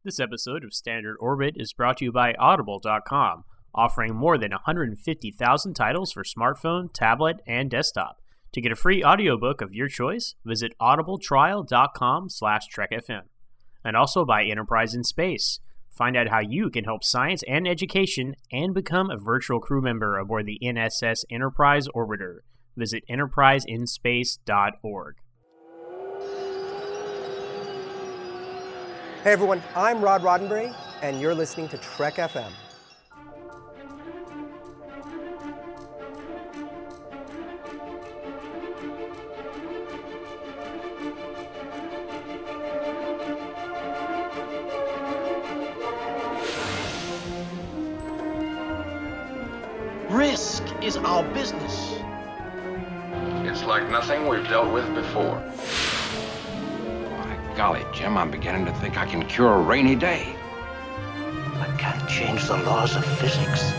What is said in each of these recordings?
This episode of Standard Orbit is brought to you by Audible.com, offering more than 150,000 titles for smartphone, tablet, and desktop. To get a free audiobook of your choice, visit audibletrial.com/trekfm. And also by Enterprise in Space. Find out how you can help science and education and become a virtual crew member aboard the NSS Enterprise Orbiter. Visit enterpriseinspace.org. Hey everyone, I'm Rod Roddenberry, and you're listening to Trek FM. Risk is our business. It's like nothing we've dealt with before. Golly, Jim, I'm beginning to think I can cure a rainy day. I can't change the laws of physics.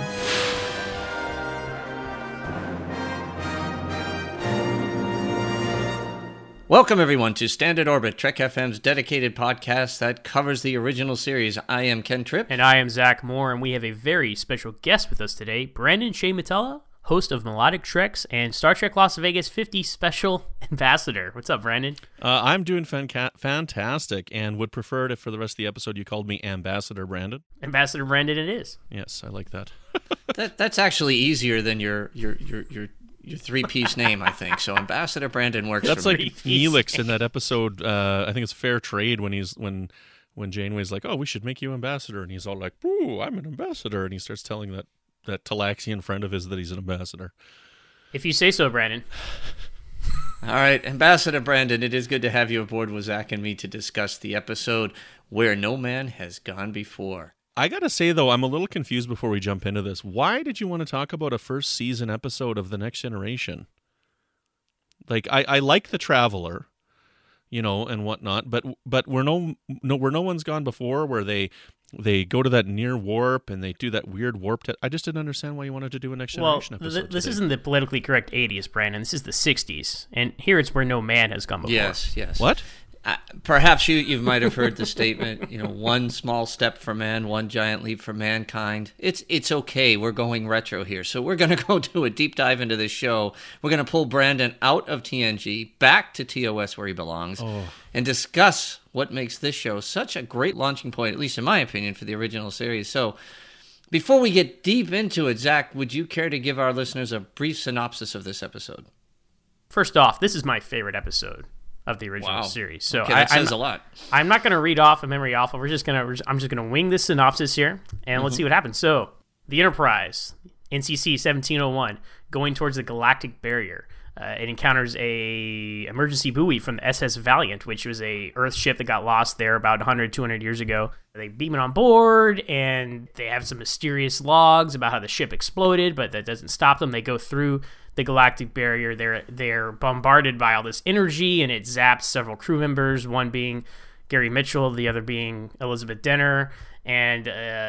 Welcome, everyone, to Standard Orbit, Trek FM's dedicated podcast that covers the original series. I am Ken Tripp. And I am Zach Moore, and we have a very special guest with us today, Brandon Shea Matella, host of Melodic Treks and Star Trek Las Vegas 50 Special Ambassador. What's up, Brandon? I'm doing fantastic, and would prefer it if for the rest of the episode you called me Ambassador Brandon. Ambassador Brandon it is. Yes, I like that. That's actually easier than your three-piece name, I think. So Ambassador Brandon works That's for like me. Neelix in that episode, I think it's Fair Trade, when Janeway's like, oh, we should make you ambassador, and he's all like, ooh, I'm an ambassador, and he starts telling that Talaxian friend of his that he's an ambassador. If you say so, Brandon. All right, Ambassador Brandon, it is good to have you aboard with Zach and me to discuss the episode Where No Man Has Gone Before. I gotta say, though, I'm a little confused before we jump into this. Why did you want to talk about a first season episode of The Next Generation? Like, I like The Traveler, and whatnot, but where no one's gone before, where they go to that near warp and they do that weird warp test. I just didn't understand why you wanted to do a Next Generation episode. This isn't the politically correct 80s, Brandon. This is the 60s, and here it's where no man has gone before. Yes. What? Perhaps you might have heard the statement, one small step for man, one giant leap for mankind. It's okay. We're going retro here. So we're going to go do a deep dive into this show. We're going to pull Brandon out of TNG, back to TOS where he belongs, and discuss what makes this show such a great launching point, at least in my opinion, for the original series. So before we get deep into it, Zach, would you care to give our listeners a brief synopsis of this episode? First off, this is my favorite episode of the original series. So okay, that says a lot. I'm not going to read off a memory off. I'm just going to wing this synopsis here, and let's see what happens. So, the Enterprise, NCC 1701, going towards the galactic barrier. It encounters a emergency buoy from the SS Valiant, which was a Earth ship that got lost there about 100, 200 years ago. They beam it on board, and they have some mysterious logs about how the ship exploded, but that doesn't stop them. They go through the galactic barrier. They're bombarded by all this energy, and it zaps several crew members, one being Gary Mitchell, the other being Elizabeth Denner, and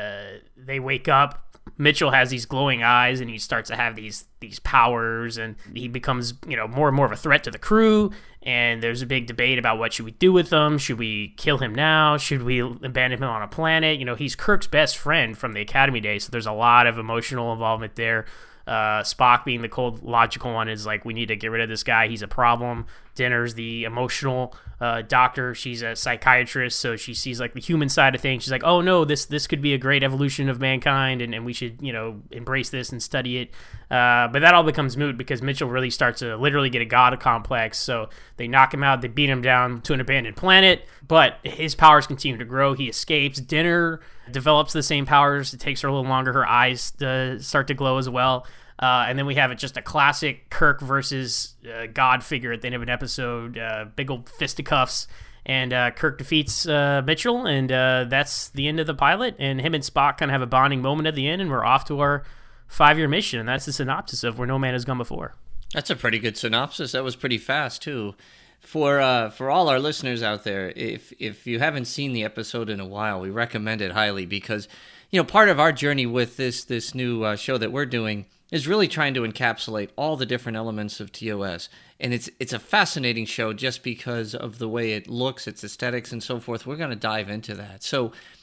they wake up. Mitchell has these glowing eyes, and he starts to have these powers, and he becomes, more and more of a threat to the crew. And there's a big debate about what should we do with him. Should we kill him now? Should we abandon him on a planet? He's Kirk's best friend from the Academy days, so there's a lot of emotional involvement there. Spock, being the cold, logical one, is like, we need to get rid of this guy. He's a problem. Dinner's the emotional doctor. She's a psychiatrist, so she sees like the human side of things. She's like, oh no, this could be a great evolution of mankind, and we should embrace this and study it. But that all becomes moot because Mitchell really starts to literally get a god complex. So they knock him out. They beat him down to an abandoned planet, but his powers continue to grow. He escapes. Dinner develops the same powers. It takes her a little longer. Her eyes start to glow as well. And then we have just a classic Kirk versus God figure at the end of an episode, big old fisticuffs, and Kirk defeats Mitchell, and that's the end of the pilot, and him and Spock kind of have a bonding moment at the end, and we're off to our 5-year mission, and that's the synopsis of Where No Man Has Gone Before. That's a pretty good synopsis. That was pretty fast, too. For all our listeners out there, if you haven't seen the episode in a while, we recommend it highly because, part of our journey with this new show that we're doing is really trying to encapsulate all the different elements of TOS. And it's a fascinating show just because of the way it looks, its aesthetics, and so forth. We're going to dive into that. So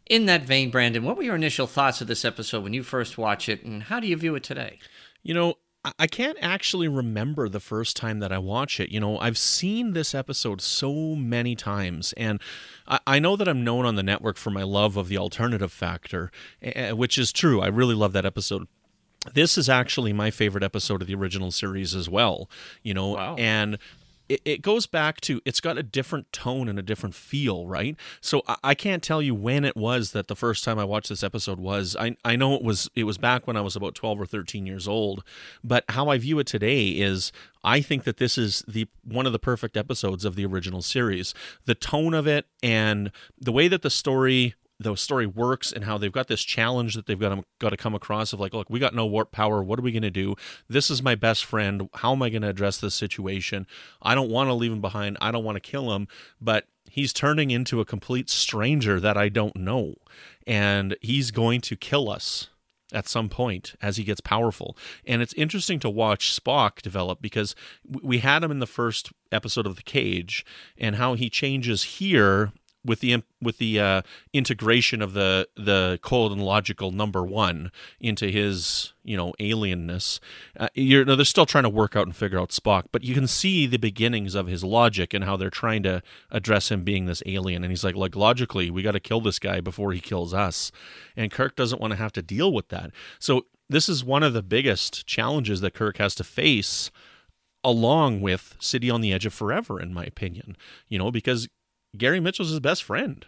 In that vein, Brandon, what were your initial thoughts of this episode when you first watched it, and how do you view it today? You know, I can't actually remember the first time that I watched it. You know, I've seen this episode so many times, and I know that I'm known on the network for my love of the alternative factor, which is true. I really love that episode. This is actually my favorite episode of the original series as well, you know, Wow. and it goes back to, it's got a different tone and a different feel, right? So I can't tell you when it was that the first time I watched this episode was. I know it was back when I was about 12 or 13 years old, but how I view it today is I think that this is one of the perfect episodes of the original series. The tone of it and the way that the story works, and how they've got this challenge that they've got to come across of like, look, we got no warp power. What are we going to do? This is my best friend. How am I going to address this situation? I don't want to leave him behind. I don't want to kill him, but he's turning into a complete stranger that I don't know. And he's going to kill us at some point as he gets powerful. And it's interesting to watch Spock develop, because we had him in the first episode of The Cage, and how he changes here with the integration of the cold and logical number one into his, you know, alienness. They're still trying to work out and figure out Spock, but you can see the beginnings of his logic and how they're trying to address him being this alien. And he's like logically, we got to kill this guy before he kills us. And Kirk doesn't want to have to deal with that. So this is one of the biggest challenges that Kirk has to face, along with City on the Edge of Forever, in my opinion, you know, because Gary Mitchell's his best friend.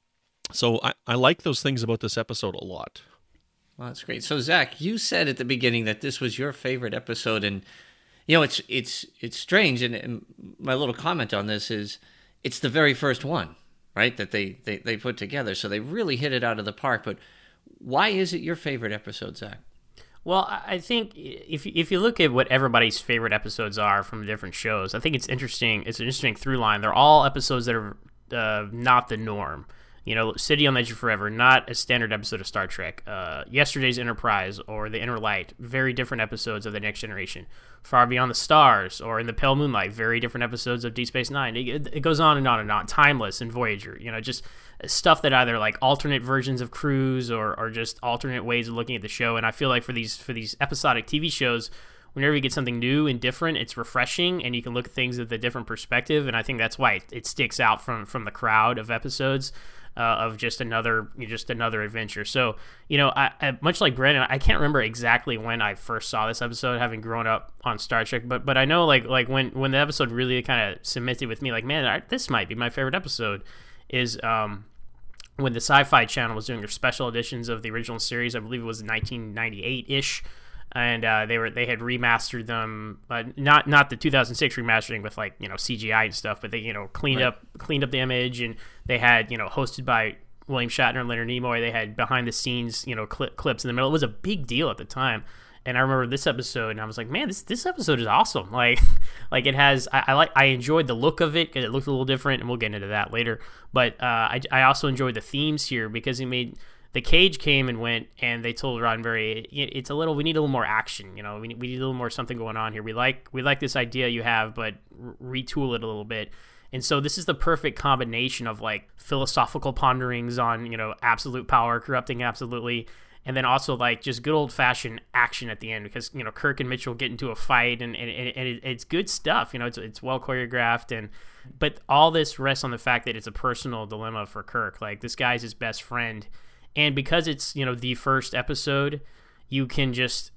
So I like those things about this episode a lot. Well, that's great. So, Zach, you said at the beginning that this was your favorite episode, and you know it's strange. And my little comment on this is, it's the very first one, right, that they put together. So they really hit it out of the park. But why is it your favorite episode, Zach? Well, I think if you look at what everybody's favorite episodes are from different shows, I think it's interesting. It's an interesting through line. They're all episodes that are not the norm. You know, City on the Edge of Forever, not a standard episode of Star Trek. Yesterday's Enterprise or The Inner Light, very different episodes of The Next Generation. Far Beyond the Stars or In the Pale Moonlight, very different episodes of Deep Space Nine. It goes on and on and on. Timeless and Voyager, you know, just stuff that either like alternate versions of crews or just alternate ways of looking at the show. And I feel like for these episodic TV shows, whenever you get something new and different, it's refreshing, and you can look at things with a different perspective. And I think that's why it sticks out from the crowd of episodes of just another adventure. So, you know, I much like Brandon, I can't remember exactly when I first saw this episode, having grown up on Star Trek, but I know like when the episode really kind of cemented with me, like, man, this might be my favorite episode, is when the Sci-Fi Channel was doing their special editions of the original series. I believe it was 1998-ish. And they had remastered them, not the 2006 remastering with like, you know, CGI and stuff, but they, you know, cleaned up the image, and they had, you know, hosted by William Shatner and Leonard Nimoy. They had behind the scenes, you know, clips in the middle. It was a big deal at the time. And I remember this episode, and I was like, man, this episode is awesome. Like it has, I enjoyed the look of it because it looked a little different, and we'll get into that later. But I also enjoyed the themes here, because it made. The Cage came and went, and they told Roddenberry, we need a little more action. You know, we need a little more something going on here. We like this idea you have, but retool it a little bit. And so this is the perfect combination of like philosophical ponderings on, you know, absolute power corrupting absolutely, and then also like just good old fashioned action at the end, because, you know, Kirk and Mitchell get into a fight, and it's good stuff. You know, it's well choreographed, but all this rests on the fact that it's a personal dilemma for Kirk. Like, this guy's his best friend. And because it's, you know, the first episode, you can just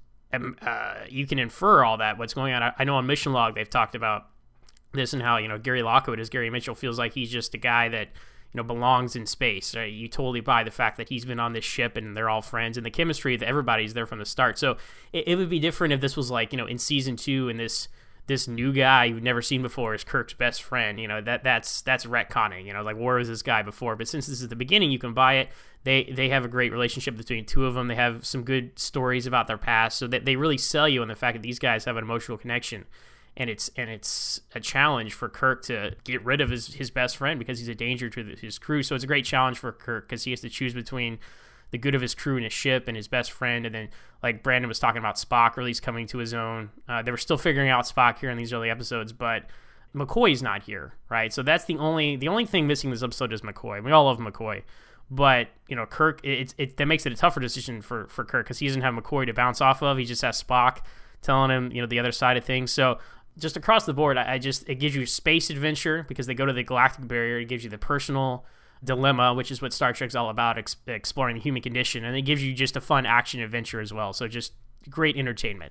you can infer all that, what's going on. I know on Mission Log they've talked about this, and how, you know, Gary Lockwood as Gary Mitchell feels like he's just a guy that, you know, belongs in space. Right? You totally buy the fact that he's been on this ship and they're all friends, and the chemistry that everybody's there from the start. So it would be different if this was like, you know, in season 2, and this new guy you've never seen before is Kirk's best friend. You know, that's retconning. You know, like, where was this guy before? But since this is the beginning, you can buy it. They have a great relationship between two of them. They have some good stories about their past, so that they really sell you on the fact that these guys have an emotional connection. And it's a challenge for Kirk to get rid of his best friend, because he's a danger to his crew. So it's a great challenge for Kirk, because he has to choose between the good of his crew and his ship and his best friend. And then, like Brandon was talking about, Spock really coming to his own. They were still figuring out Spock here in these early episodes, but McCoy's not here, right? So that's the only thing missing in this episode is McCoy. We all love McCoy. But Kirk, that makes it a tougher decision for Kirk because he doesn't have McCoy to bounce off of. He just has Spock telling him the other side of things. So just across the board, it gives you space adventure because they go to the galactic barrier. It gives you the personal dilemma, which is what Star Trek's all about, exploring the human condition, and it gives you just a fun action adventure as well. So just great entertainment.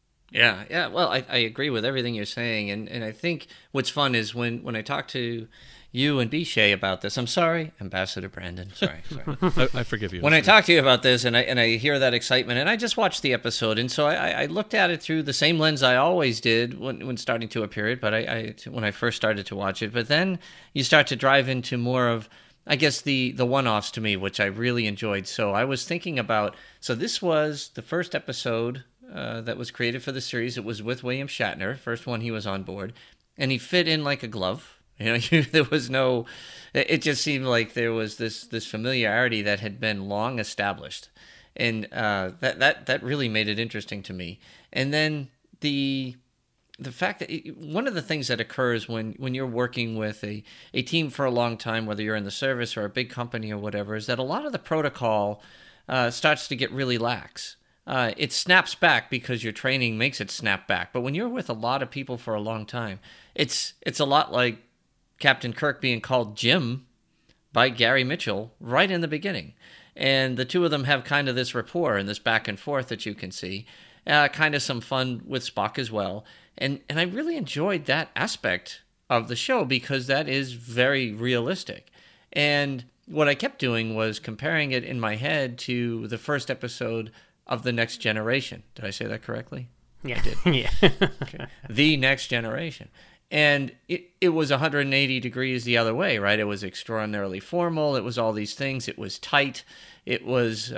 Yeah. Well, I agree with everything you're saying, and I think what's fun is when I talk to you and Bishay about this. I'm sorry, Ambassador Brandon. Sorry. I forgive you. When I talk to you about this and I hear that excitement, and I just watched the episode, and so I looked at it through the same lens I always did when starting to a period, but when I first started to watch it. But then you start to drive into more of, I guess, the one-offs to me, which I really enjoyed. So I was thinking about, so this was the first episode that was created for the series. It was with William Shatner, first one he was on board, and he fit in like a glove. There was no. It just seemed like there was this familiarity that had been long established, and that really made it interesting to me. And then the fact that one of the things that occurs when you're working with a team for a long time, whether you're in the service or a big company or whatever, is that a lot of the protocol starts to get really lax. It snaps back because your training makes it snap back. But when you're with a lot of people for a long time, it's a lot like Captain Kirk being called Jim by Gary Mitchell right in the beginning. And the two of them have kind of this rapport and this back and forth that you can see. Kind of some fun with Spock as well. And I really enjoyed that aspect of the show because that is very realistic. And what I kept doing was comparing it in my head to the first episode of The Next Generation. Did I say that correctly? Yeah. I did. Yeah. Okay. The Next Generation. And it was 180 degrees the other way, right? It was extraordinarily formal. It was all these things. It was tight. It was,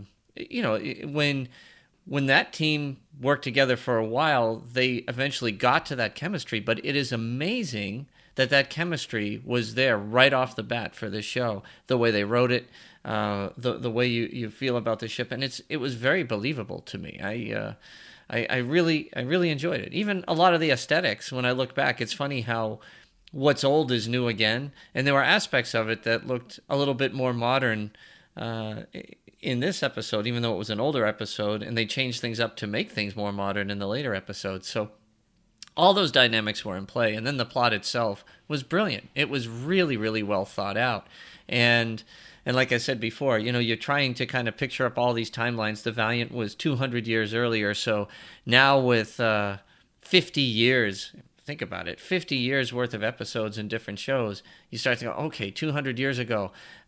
when that team worked together for a while, they eventually got to that chemistry. But it is amazing that chemistry was there right off the bat for this show. The way they wrote it, the way you feel about the ship, and it was very believable to me. I really enjoyed it. Even a lot of the aesthetics, when I look back, it's funny how what's old is new again. And there were aspects of it that looked a little bit more modern in this episode, even though it was an older episode, and they changed things up to make things more modern in the later episodes. So all those dynamics were in play. And then the plot itself was brilliant. It was really, really well thought out. And like I said before, you're trying to kind of picture up all these timelines. The Valiant was 200 years earlier. So now with 50 years, think about it, 50 years worth of episodes in different shows, you start to go, okay, 200 years ago.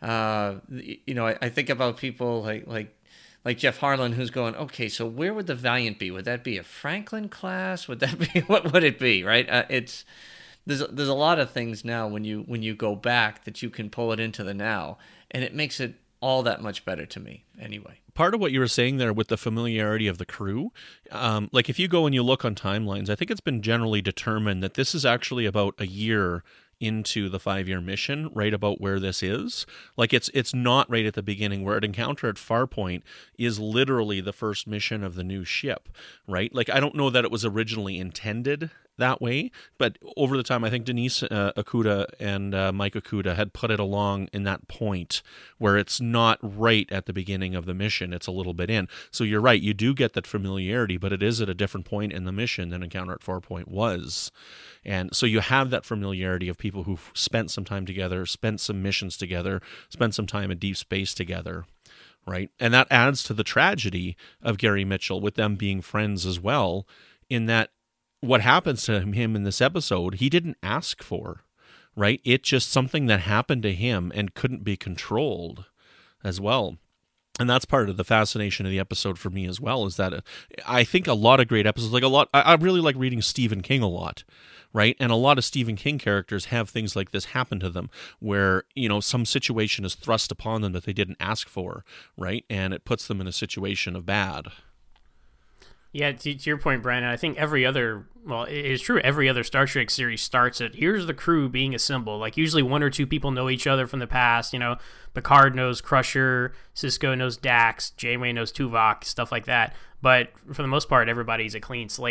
I think about people like Jeff Harlan, who's going, okay, so where would the Valiant be? Would that be a Franklin class? Would that be, what would it be, right? There's a lot of things now when you go back that you can pull it into the now. And it makes it all that much better to me anyway. Part of what you were saying there with the familiarity of the crew, like if you go and you look on timelines, I think it's been generally determined that this is actually about a year into the 5-year mission, right about where this is. Like it's not right at the beginning, where an encounter at Farpoint is literally the first mission of the new ship, right? Like I don't know that it was originally intended that way, but over the time, I think Denise Okuda and Mike Okuda had put it along in that point where it's not right at the beginning of the mission, it's a little bit in. So you're right, you do get that familiarity, but it is at a different point in the mission than Encounter at Farpoint was. And so you have that familiarity of people who've spent some time together, spent some missions together, spent some time in deep space together, right? And that adds to the tragedy of Gary Mitchell with them being friends as well, in that what happens to him in this episode, he didn't ask for, right? It's just something that happened to him and couldn't be controlled as well. And that's part of the fascination of the episode for me as well, is that I think a lot of great episodes, I really like reading Stephen King a lot, right? And a lot of Stephen King characters have things like this happen to them where, some situation is thrust upon them that they didn't ask for, right? And it puts them in a situation of bad. Yeah, to your point, Brandon, I think every other Star Trek series starts at, here's the crew being assembled. Like, usually one or two people know each other from the past. Picard knows Crusher, Sisko knows Dax, Janeway knows Tuvok, stuff like that. But for the most part, everybody's a clean slate.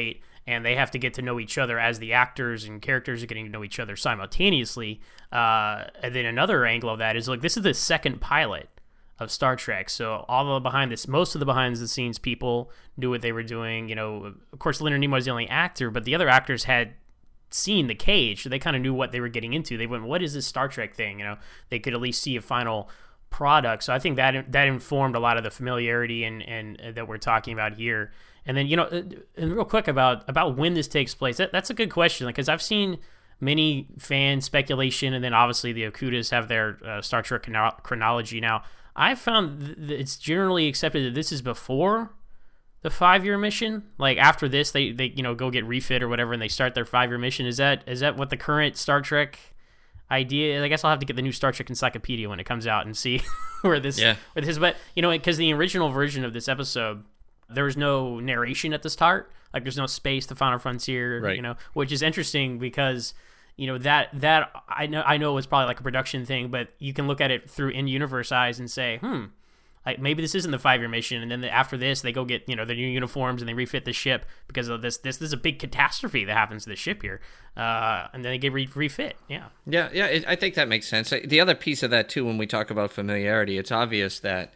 and they have to get to know each other as the actors and characters are getting to know each other simultaneously. And then another angle of that is, like, this is the second pilot of Star Trek, so most of the behind the scenes people knew what they were doing. You know, of course, Leonard Nimoy was the only actor, but the other actors had seen the cage, so they kind of knew what they were getting into. They went, what is this Star Trek thing? You know, they could at least see a final product. So I think that informed a lot of the familiarity and that we're talking about here. And then, you know, and real quick about when this takes place, that's a good question, because I've seen many fan speculation, and then obviously the Okudas have their Star Trek chronology now. I found that it's generally accepted that this is before the 5-year mission. Like, after this, they you know, go get refit or whatever, and they start their 5-year mission. Is that what the current Star Trek idea is? I guess I'll have to get the new Star Trek encyclopedia when it comes out and see where this is. But, you know, because the original version of this episode, there was no narration at the start. Like, there's no space, the final frontier, right. You know, which is interesting because, you know, that I know it was probably like a production thing, but you can look at it through in-universe eyes and say, like, maybe this isn't the 5-year mission, and then after this, they go get, you know, their new uniforms and they refit the ship because of this. This is a big catastrophe that happens to the ship here, and then they get refit. Yeah. I think that makes sense. The other piece of that too, when we talk about familiarity, it's obvious that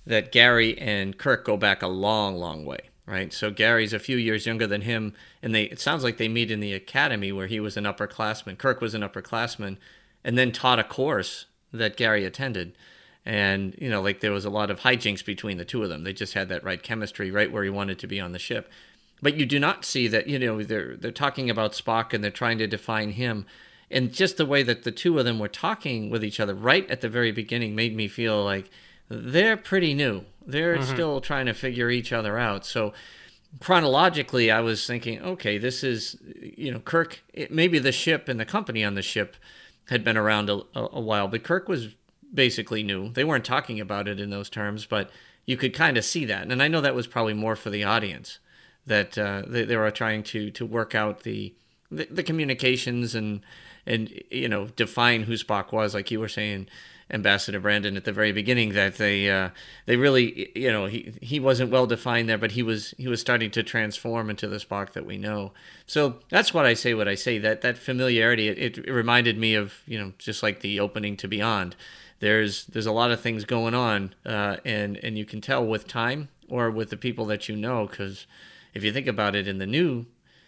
Gary and Kirk go back a long, long way. Right, so Gary's a few years younger than him, and it sounds like they meet in the academy where he was an upperclassman. Kirk was an upperclassman, and then taught a course that Gary attended. And, you know, like, there was a lot of hijinks between the two of them. They just had that right chemistry, right where he wanted to be on the ship. But you do not see that, you know, they're talking about Spock and they're trying to define him. And just the way that the two of them were talking with each other right at the very beginning made me feel like they're pretty new. They're still trying to figure each other out. So chronologically, I was thinking, okay, this is, you know, Kirk, maybe the ship and the company on the ship had been around a while, but Kirk was basically new. They weren't talking about it in those terms, but you could kind of see that. And I know that was probably more for the audience, that they were trying to work out the communications and, you know, define who Spock was, like you were saying, Ambassador Brandon, at the very beginning, that they really, you know, he wasn't well defined there, but he was starting to transform into the Spock that we know. So that's what I say. That familiarity, it reminded me of, you know, just like the opening to Beyond. There's a lot of things going on, and you can tell with time or with the people that you know, because if you think about it, in the new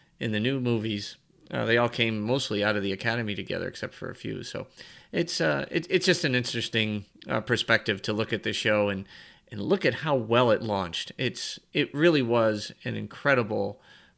movies, they all came mostly out of the academy together, except for a few. So it's just an interesting perspective to look at the show and look at how well it launched. It really was an incredible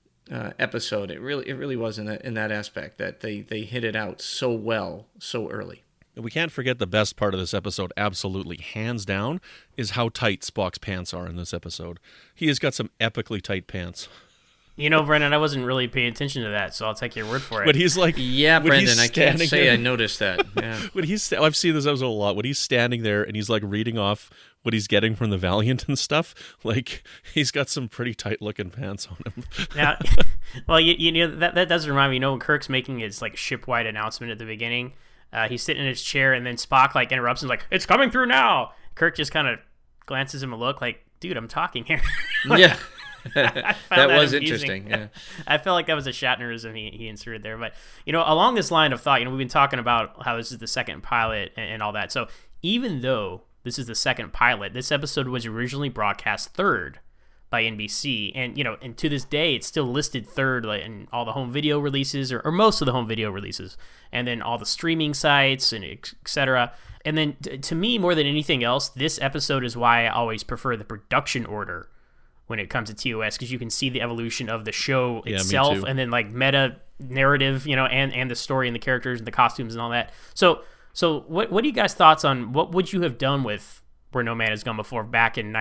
episode. It really was in that aspect, that they hit it out so well so early. We can't forget the best part of this episode, absolutely, hands down, is how tight Spock's pants are in this episode. He has got some epically tight pants. You know, Brendan, I wasn't really paying attention to that, so I'll take your word for it. But he's like, yeah, Brendan, I can't say I noticed that. Yeah. When I've seen this episode a lot. When he's standing there and he's like reading off what he's getting from the Valiant and stuff, like, he's got some pretty tight looking pants on him. Now, well, you know, that does remind me. You know, when Kirk's making his like ship-wide announcement at the beginning, he's sitting in his chair, and then Spock like interrupts him, like, "It's coming through now." Kirk just kind of glances him a look, like, "Dude, I'm talking here." Yeah. that was interesting. Yeah. I felt like that was a Shatnerism he inserted there. But, you know, along this line of thought, you know, we've been talking about how this is the second pilot and all that. So even though this is the second pilot, this episode was originally broadcast third by NBC, and, you know, and to this day it's still listed third, like, in all the home video releases, or most of the home video releases, and then all the streaming sites and etc. And then to me, more than anything else, this episode is why I always prefer the production order when it comes to TOS, because you can see the evolution of the show itself, and then like meta narrative, you know, and the story and the characters and the costumes and all that. So what are you guys' thoughts on what would you have done with Where No Man Has Gone Before back in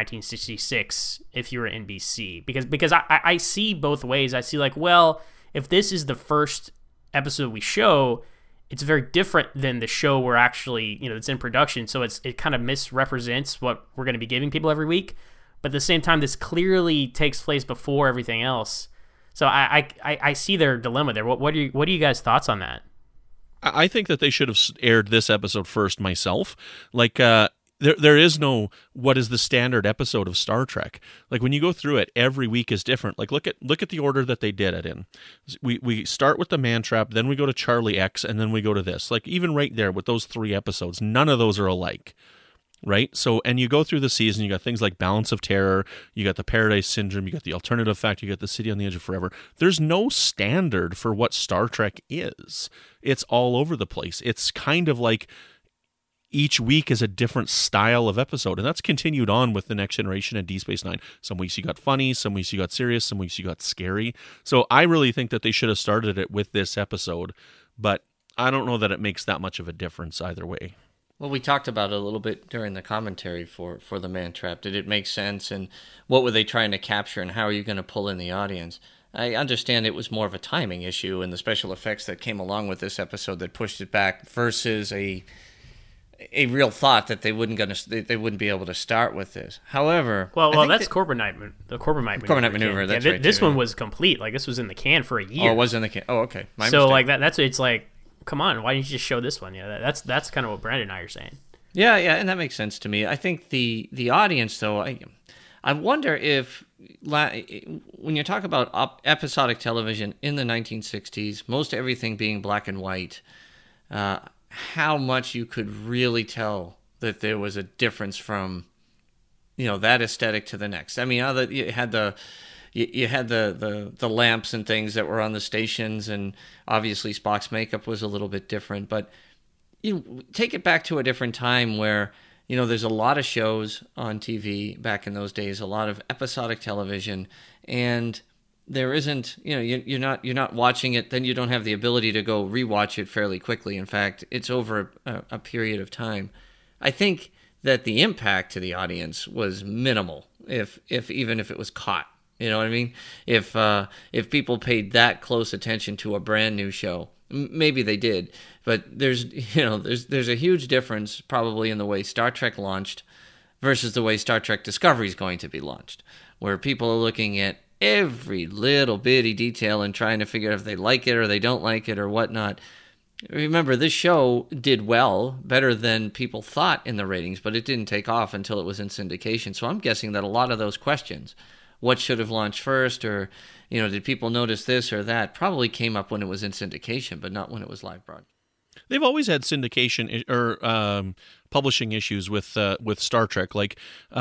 1966 if you were NBC? Because I see both ways. I see, like, well, if this is the first episode we show, it's very different than the show we're actually, you know, it's in production, so it kind of misrepresents what we're going to be giving people every week. But at the same time, this clearly takes place before everything else. So I see their dilemma there. What are you guys' thoughts on that? I think that they should have aired this episode first myself. Like, there is no what is the standard episode of Star Trek. Like when you go through it, every week is different. Like look at the order that they did it in. We start with the Man Trap, then we go to Charlie X, and then we go to this. Like even right there with those 3 episodes, none of those are alike. Right? So, and you go through the season, you got things like Balance of Terror, you got the Paradise Syndrome, you got the Alternative Factor, you got the City on the Edge of Forever. There's no standard for what Star Trek is. It's all over the place. It's kind of like each week is a different style of episode, and that's continued on with The Next Generation and Deep Space Nine. Some weeks you got funny, some weeks you got serious, some weeks you got scary. So I really think that they should have started it with this episode, but I don't know that it makes that much of a difference either way. Well, we talked about it a little bit during the commentary for the Man Trap. Did it make sense, and what were they trying to capture, and how are you going to pull in the audience? I understand it was more of a timing issue, and the special effects that came along with this episode that pushed it back versus a real thought that they wouldn't be able to start with this. However, well, that's Corbomite maneuver. That's right. This one was complete. Like this was in the can for a year. Oh, it was in the can. Oh, okay. My so mistake. like that's it's like. Come on, why didn't you just show this one? Yeah, that's kind of what Brandon and I are saying. Yeah, and that makes sense to me. I think the audience, though, I wonder if when you talk about episodic television in the 1960s, most everything being black and white, how much you could really tell that there was a difference from, that aesthetic to the next. I mean, you had the lamps and things that were on the stations, and obviously Spock's makeup was a little bit different. But take it back to a different time where there's a lot of shows on TV back in those days, a lot of episodic television, and there isn't you're not watching it. Then you don't have the ability to go rewatch it fairly quickly. In fact, it's over a period of time. I think that the impact to the audience was minimal, if it was caught. You know what I mean? If people paid that close attention to a brand new show, maybe they did. But there's a huge difference probably in the way Star Trek launched versus the way Star Trek Discovery is going to be launched, where people are looking at every little bitty detail and trying to figure out if they like it or they don't like it or whatnot. Remember, this show did well, better than people thought in the ratings, but it didn't take off until it was in syndication. So I'm guessing that a lot of those questions, what should have launched first, or did people notice this or that, probably came up when it was in syndication, but not when it was live broadcast. They've always had syndication or publishing issues with Star Trek. Like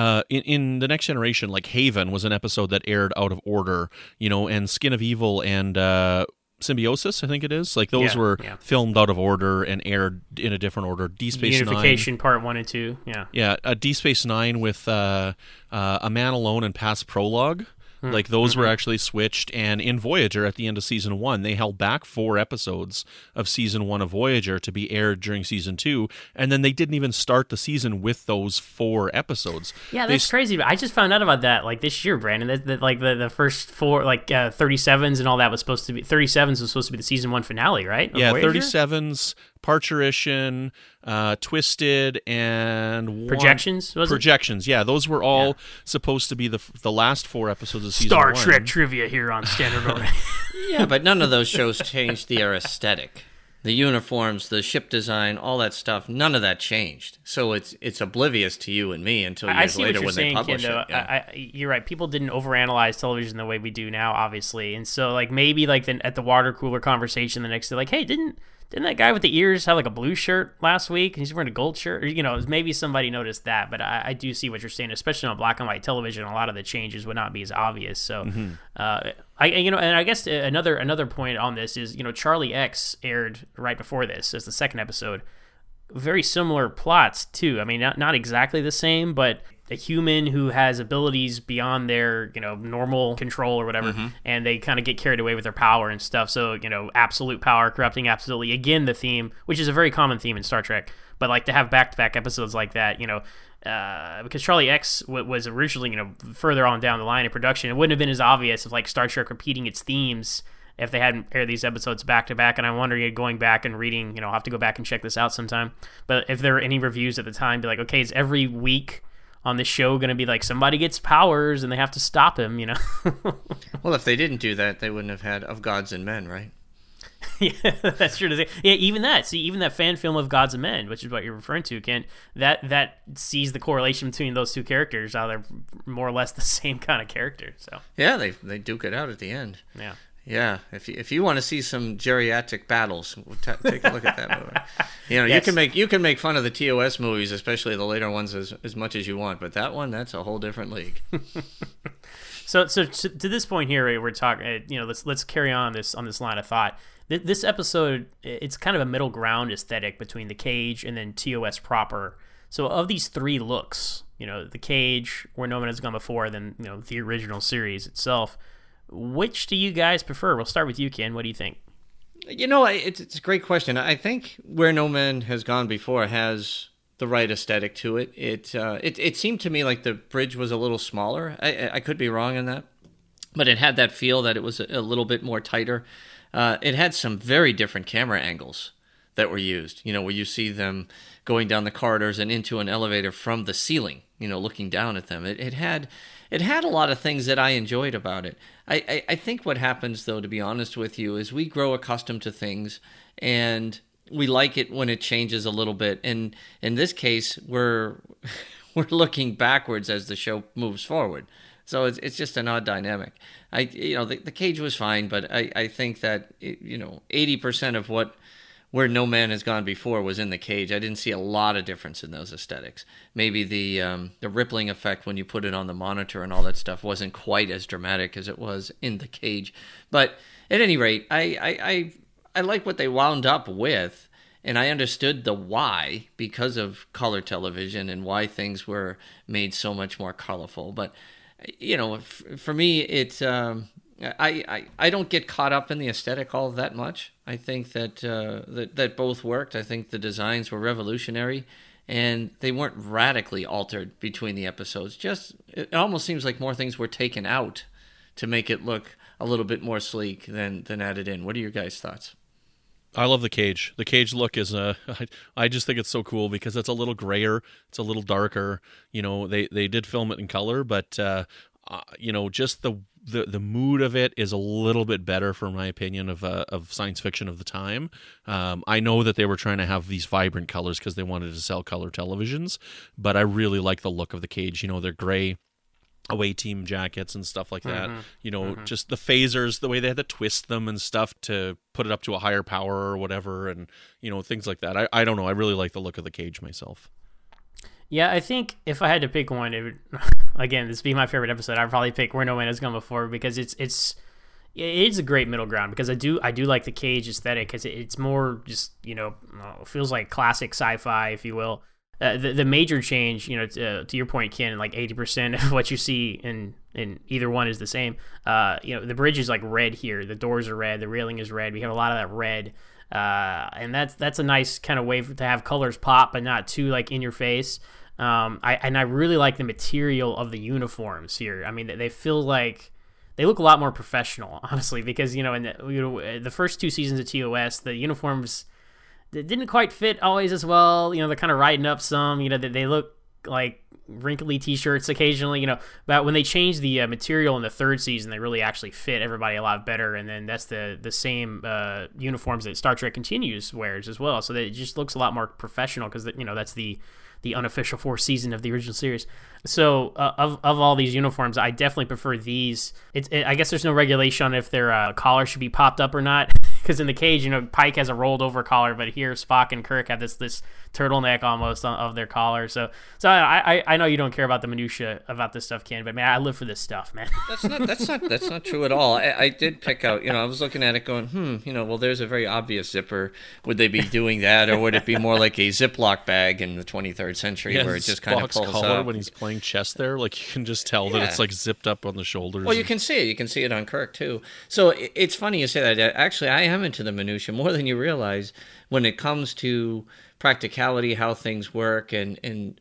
in The Next Generation, like Haven was an episode that aired out of order, and Skin of Evil and Symbiosis, I think it is. Like those were filmed out of order and aired in a different order. Deep Space Unification Nine, Part 1 and 2. Yeah. Deep Space Nine with A Man Alone and Past Prologue. Like those were actually switched, and in Voyager at the end of season 1, they held back 4 episodes of season 1 of Voyager to be aired during season 2, and then they didn't even start the season with those 4 episodes. Yeah, that's crazy. I just found out about that like this year, Brandon. That like the first 4 like 37s and all that was supposed to be 37s was supposed to be the season 1 finale, right? Yeah, Voyager? 37s, Parturition, Twisted, and Projections. Projections. Yeah, those were all supposed to be the last 4 episodes of season Star 1. Trek trivia here on Standard Order. Yeah, but none of those shows changed their aesthetic. The uniforms, the ship design, all that stuff, none of that changed. So it's oblivious to you and me until years later when they publish it. Yeah. You're right. People didn't overanalyze television the way we do now, obviously. And so like maybe like at the water cooler conversation the next day, like, hey, didn't that guy with the ears have like a blue shirt last week and he's wearing a gold shirt? Or, maybe somebody noticed that, but I do see what you're saying, especially on black and white television. A lot of the changes would not be as obvious. So, and I guess another point on this is, Charlie X aired right before this as the second episode. Very similar plots too. I mean, not exactly the same, but a human who has abilities beyond their, normal control or whatever, and they kind of get carried away with their power and stuff. So, absolute power corrupting absolutely. Again, the theme, which is a very common theme in Star Trek, but like to have back-to-back episodes like that, because Charlie X was originally, further on down the line in production, it wouldn't have been as obvious if like Star Trek repeating its themes if they hadn't aired these episodes back to back. And I'm wondering, going back and reading, I'll have to go back and check this out sometime. But if there were any reviews at the time, be like, okay, is every week on this show going to be like somebody gets powers and they have to stop him, Well, if they didn't do that, they wouldn't have had Of Gods and Men, right? Yeah, that's true to say. Yeah, even that. See, even that fan film of Gods and Men, which is what you're referring to, Ken, that sees the correlation between those two characters, how they're more or less the same kind of character. So yeah, they duke it out at the end. yeah. Yeah, if you want to see some geriatric battles, take a look at that movie. Yes. you can make fun of the TOS movies, especially the later ones, as much as you want, but that one, that's a whole different league. So to this point here, Ray, we're talking. Let's carry on this line of thought. This episode, it's kind of a middle ground aesthetic between the cage and then TOS proper. So of these three looks, the cage, Where No Man Has Gone Before, then the original series itself. Which do you guys prefer? We'll start with you, Ken. What do you think? It's a great question. I think Where No Man Has Gone Before has the right aesthetic to it. It seemed to me like the bridge was a little smaller. I could be wrong on that, but it had that feel that it was a little bit more tighter. It had some very different camera angles that were used, where you see them going down the corridors and into an elevator from the ceiling, looking down at them. It had a lot of things that I enjoyed about it. I think what happens, though, to be honest with you, is we grow accustomed to things, and we like it when it changes a little bit. And in this case, we're looking backwards as the show moves forward. So it's just an odd dynamic. The cage was fine, but I think that 80% of Where No Man Has Gone Before was in the cage. I didn't see a lot of difference in those aesthetics. Maybe the rippling effect when you put it on the monitor and all that stuff wasn't quite as dramatic as it was in the cage. But at any rate, I like what they wound up with, and I understood the why because of color television and why things were made so much more colorful. But for me, it's I don't get caught up in the aesthetic all that much. I think that that both worked. I think the designs were revolutionary, and they weren't radically altered between the episodes. Just it almost seems like more things were taken out to make it look a little bit more sleek than added in. What are your guys' thoughts? I love the cage. The cage look is I just think it's so cool because it's a little grayer, it's a little darker. They did film it in color, but just the mood of it is a little bit better, for my opinion, of science fiction of the time. I know that they were trying to have these vibrant colors because they wanted to sell color televisions, but I really like the look of the cage. They're gray away team jackets and stuff like that. Just the phasers, the way they had to twist them and stuff to put it up to a higher power or whatever, and things like that. I don't know. I really like the look of the cage myself. Yeah, I think if I had to pick one, it would, again, this would be my favorite episode. I'd probably pick Where No Man Has Gone Before because it is a great middle ground, because I do like the cage aesthetic because it's more just feels like classic sci-fi, if you will. The major change, to your point, Ken, like 80% of what you see in either one is the same. The bridge is like red here, the doors are red, the railing is red. We have a lot of that red, and that's a nice kind of way to have colors pop, but not too like in your face. I really like the material of the uniforms here. I mean, they feel like they look a lot more professional, honestly, because in the first two seasons of TOS, the uniforms didn't quite fit always as well. They're kind of riding up some. They look like wrinkly T-shirts occasionally. But when they changed the material in the third season, they really actually fit everybody a lot better. And then that's the same uniforms that Star Trek Continues wears as well. So that it just looks a lot more professional because that's the unofficial fourth season of the original series. So of all these uniforms, I definitely prefer these. I guess there's no regulation on if their collar should be popped up or not, because in the cage, Pike has a rolled over collar, but here Spock and Kirk have this turtleneck almost of their collar. So I know you don't care about the minutia about this stuff, Ken, but man, I live for this stuff, man. That's not true at all. I did pick out. I was looking at it going, well, there's a very obvious zipper. Would they be doing that, or would it be more like a Ziploc bag in the 23rd century where it just kind of pulls collar up when he's playing chess there? Like, you can just tell that it's like zipped up on the shoulders. Well, you can see it. You can see it on Kirk too. So it's funny you say that. Actually, I am into the minutia more than you realize when it comes to practicality, how things work, and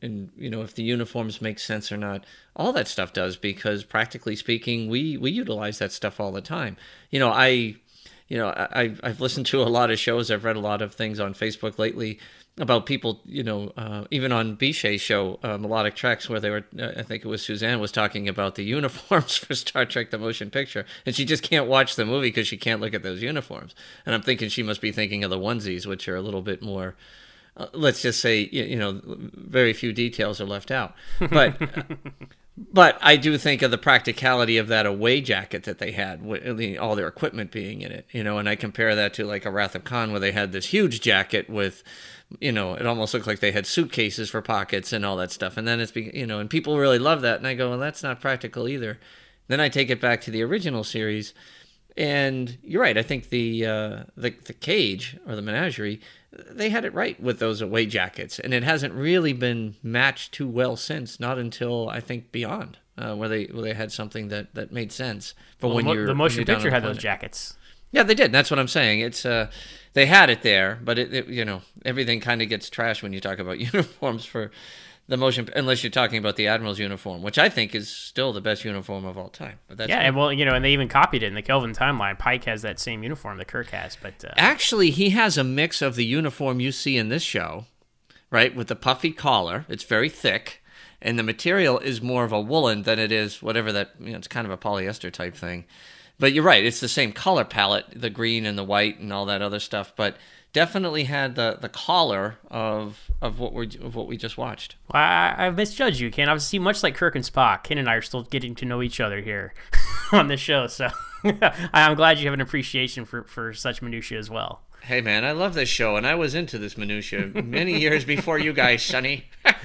if the uniforms make sense or not. All that stuff does, because practically speaking, we utilize that stuff all the time. I've listened to a lot of shows. I've read a lot of things on Facebook lately about people, even on Bichet's show, Melodic Treks, where they were, I think it was Suzanne was talking about the uniforms for Star Trek: The Motion Picture, and she just can't watch the movie because she can't look at those uniforms. And I'm thinking she must be thinking of the onesies, which are a little bit more, let's just say, very few details are left out. But but I do think of the practicality of that away jacket that they had, all their equipment being in it, and I compare that to like a Wrath of Khan, where they had this huge jacket with, it almost looked like they had suitcases for pockets and all that stuff. And then it's, and people really love that. And I go, well, that's not practical either. Then I take it back to the original series. And you're right. I think the cage or the menagerie, they had it right with those away jackets. And it hasn't really been matched too well since, not until I think Beyond, where they had something that made sense for when you're the motion down picture on the had planet. those jackets. Yeah, they did. That's what I'm saying. It's they had it there, but it everything kind of gets trashed when you talk about uniforms for the motion, unless you're talking about the Admiral's uniform, which I think is still the best uniform of all time. But that's And and they even copied it in the Kelvin timeline. Pike has that same uniform that Kirk has, but actually he has a mix of the uniform you see in this show, right, with the puffy collar. It's very thick, and the material is more of a woolen than it is whatever that. It's kind of a polyester type thing. But you're right; it's the same color palette, the green and the white and all that other stuff. But definitely had the collar of what we just watched. Well, I misjudged you, Ken. Obviously, much like Kirk and Spock, Ken and I are still getting to know each other here on this show. So I'm glad you have an appreciation for such minutia as well. Hey, man, I love this show, and I was into this minutia many years before you guys, Sonny.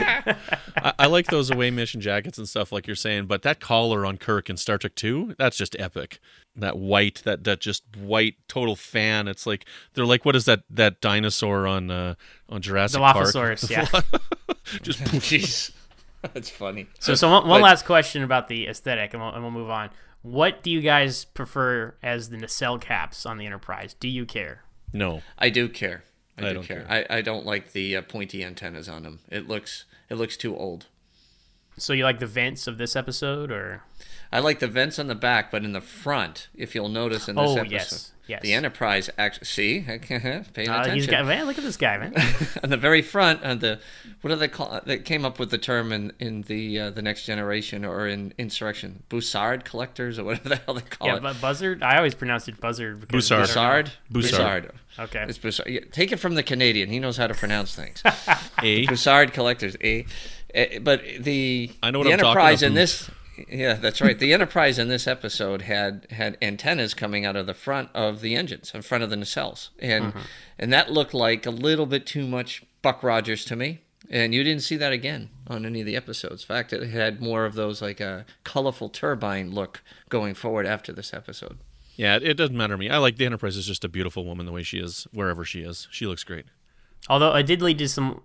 I like those away mission jackets and stuff like you're saying, but that collar on Kirk in Star Trek 2, that's just epic. That white, that just white total fan. It's like they're like, what is that dinosaur on Jurassic Park? Dilophosaurus, yeah. Just jeez, that's funny. So one last question about the aesthetic, and we'll move on. What do you guys prefer as the nacelle caps on the Enterprise? Do you care? No, I do care. I don't care. I don't like the pointy antennas on them. It looks too old. So you like the vents of this episode, or? I like the vents on the back, but in the front, if you'll notice in this episode, yes. the Enterprise actually paying attention. Look at this guy, man. On the very front, on the what do they call? They came up with the term in the Next Generation or in Insurrection, Bussard collectors or whatever the hell they call it. Yeah, but buzzard. I always pronounced it buzzard. Bussard. Bussard. Okay. It's Bussard. Yeah, take it from the Canadian. He knows how to pronounce things. A. Bussard collectors. But the I know what the I'm Enterprise talking in about. this. Yeah, that's right. The Enterprise in this episode had antennas coming out of the front of the engines, in front of the nacelles, and that looked like a little bit too much Buck Rogers to me. And you didn't see that again on any of the episodes. In fact, it had more of those like a colorful turbine look going forward after this episode. Yeah, it doesn't matter to me. I like the Enterprise is just a beautiful woman the way she is, wherever she is. She looks great. Although it did lead to some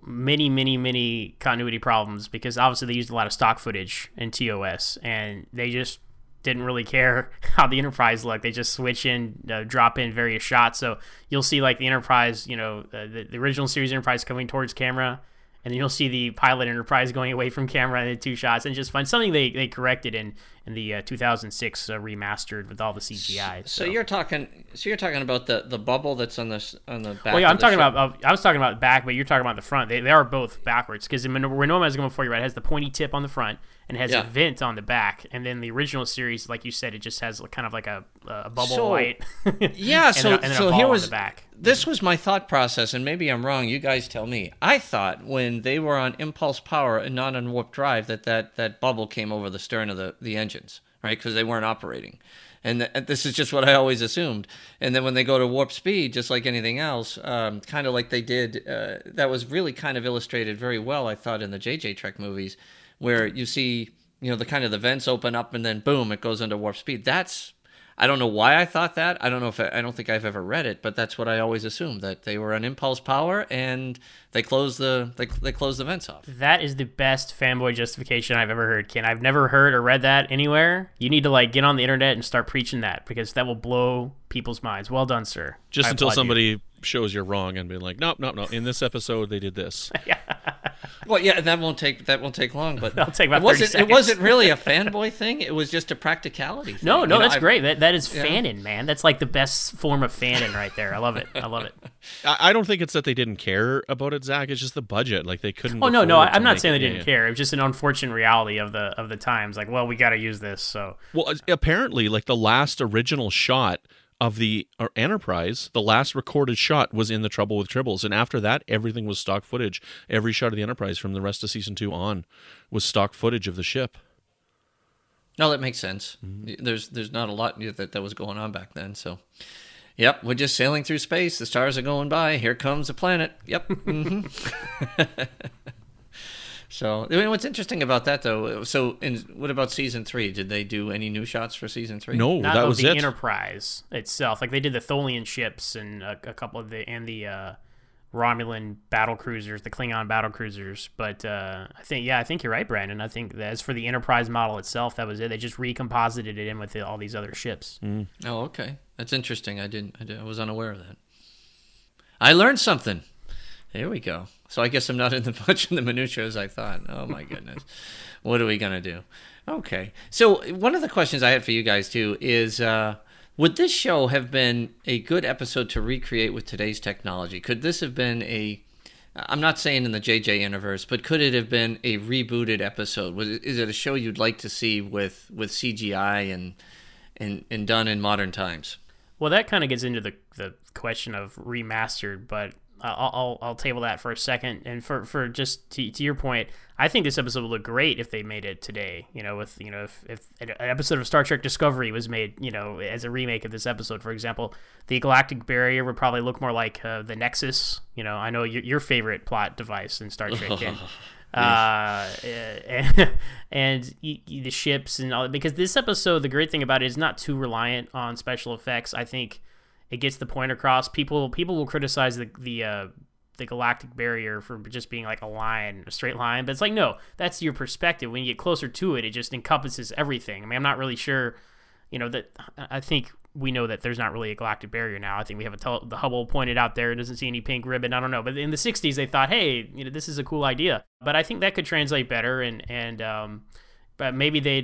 many continuity problems, because obviously they used a lot of stock footage in TOS, and they just didn't really care how the Enterprise looked. They just switch in, drop in various shots. So you'll see like the Enterprise, the original series Enterprise coming towards camera, and then you'll see the pilot Enterprise going away from camera in 2 shots, and just find something they corrected in the 2006 remastered with all the CGI. So you're talking about the bubble that's on the back. Well, yeah, of I'm the talking ship. about. I was talking about back, but you're talking about the front. They are both backwards, because where Nomad is going before you, right, it has the pointy tip on the front and has a vent on the back, and then the original series, like you said, it just has kind of like a bubble light. Yeah, and so then a so ball here on was the back. This was my thought process, and maybe I'm wrong. You guys tell me. I thought when they were on impulse power and not on warp drive that bubble came over the stern of the engines, right? Because they weren't operating. And this is just what I always assumed. And then when they go to warp speed, just like anything else, kind of like they did, that was really kind of illustrated very well, I thought, in the JJ Trek movies, where you see, the kind of the vents open up and then boom, it goes into warp speed. I don't know why I thought that. I don't think I've ever read it, but that's what I always assumed, that they were on impulse power and they closed the vents off. That is the best fanboy justification I've ever heard, Ken. I've never heard or read that anywhere. You need to get on the internet and start preaching that, because that will blow people's minds. Well done, sir. Just I until applaud somebody shows you're wrong and be like, no. In this episode, they did this. Well, yeah, that won't take long, but That'll take about it 30 wasn't. seconds. It wasn't really a fanboy thing. It was just a practicality thing. No, You know, that's I've- great. That is Yeah. fanin, man. That's like the best form of fanin right there. I love it. I don't think it's that they didn't care about it, Zach. It's just the budget. Like they couldn't. Oh no, afford to I'm not make saying it. they Yeah, didn't yeah. care. It was just an unfortunate reality of the times. Like, well, we got to use this. So Well, apparently, like the last original shot of the Enterprise, the last recorded shot was in The Trouble with Tribbles, and after that, everything was stock footage. Every shot of the Enterprise from the rest of season 2 on was stock footage of the ship. No, that makes sense. Mm-hmm. There's not a lot that was going on back then. So, yep, we're just sailing through space. The stars are going by. Here comes a planet. Yep. hmm So, I mean, what's interesting about that, though? So, what about season 3? Did they do any new shots for season 3? No, not that of was the it. Enterprise itself. Like they did the Tholian ships and a couple of the Romulan battle cruisers, the Klingon battle cruisers. But I think you're right, Brandon. I think that as for the Enterprise model itself, that was it. They just recomposited it in with all these other ships. Oh, okay. That's interesting. I was unaware of that. I learned something. There we go. So I guess I'm not much in the minutiae as I thought. Oh my goodness. What are we going to do? Okay. So one of the questions I had for you guys too is, would this show have been a good episode to recreate with today's technology? Could this have been I'm not saying in the JJ universe, but could it have been a rebooted episode? Is it a show you'd like to see with CGI and done in modern times? Well, that kind of gets into the question of remastered, but I'll table that for a second. And for just to your point, I think this episode would look great if they made it today. If an episode of Star Trek Discovery was made, as a remake of this episode, for example, the Galactic Barrier would probably look more like the Nexus. I know your favorite plot device in Star Trek. And the ships and all, because this episode, the great thing about it is not too reliant on special effects. I think it gets the point across. People will criticize the Galactic Barrier for just being like a straight line, but it's like, no, that's your perspective. When you get closer to it, it just encompasses everything. I mean, I'm not really sure, that I think we know that there's not really a Galactic Barrier now. I think we have the Hubble pointed out there. It doesn't see any pink ribbon. I don't know, but in the 60s they thought, hey, this is a cool idea. But I think that could translate better, and but maybe they'd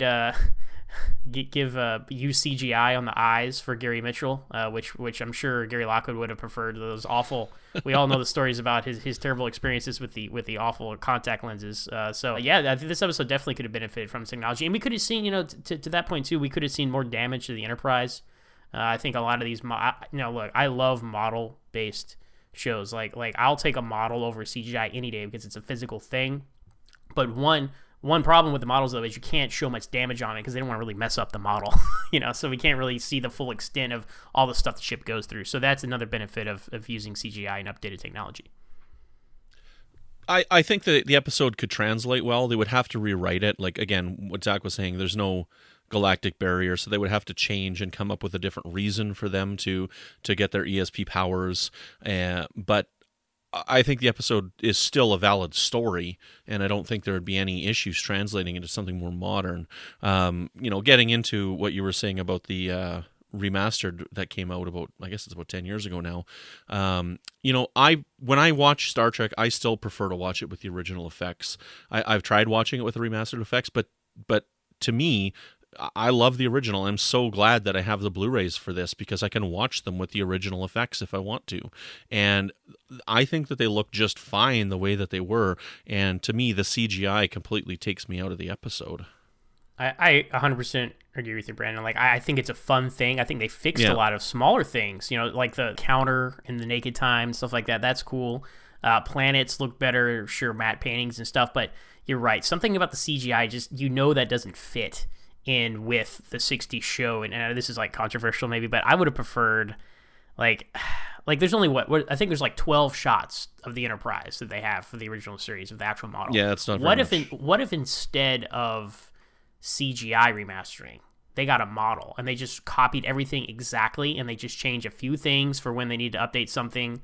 use CGI on the eyes for Gary Mitchell, which I'm sure Gary Lockwood would have preferred. Those awful. We all know the stories about his terrible experiences with the awful contact lenses. So yeah, I think this episode definitely could have benefited from technology, and we could have seen, to that point too, we could have seen more damage to the Enterprise. I think a lot of these, look, I love model-based shows. Like I'll take a model over CGI any day because it's a physical thing. But one problem with the models, though, is you can't show much damage on it because they don't want to really mess up the model, so we can't really see the full extent of all the stuff the ship goes through. So that's another benefit of using CGI and updated technology. I think that the episode could translate well. They would have to rewrite it. Like, again, what Zach was saying, there's no Galactic Barrier, so they would have to change and come up with a different reason for them to get their ESP powers. But I think the episode is still a valid story, and I don't think there would be any issues translating into something more modern. Getting into what you were saying about the remastered that came out about, I guess it's about 10 years ago now. When I watch Star Trek, I still prefer to watch it with the original effects. I've tried watching it with the remastered effects, but to me, I love the original. I'm so glad that I have the Blu-rays for this because I can watch them with the original effects if I want to. And I think that they look just fine the way that they were. And to me, the CGI completely takes me out of the episode. I 100% agree with you, Brandon. Like, I think it's a fun thing. I think they fixed a lot of smaller things, like the counter in the Naked Time, stuff like that. That's cool. Planets look better, sure, matte paintings and stuff. But you're right. Something about the CGI, just, that doesn't fit in with the 60s show. And this is, like, controversial maybe, but I would have preferred, like there's only I think there's like 12 shots of the Enterprise that they have for the original series of the actual model. Yeah, that's not very much. What if instead of CGI remastering, they got a model and they just copied everything exactly, and they just changed a few things for when they need to update something,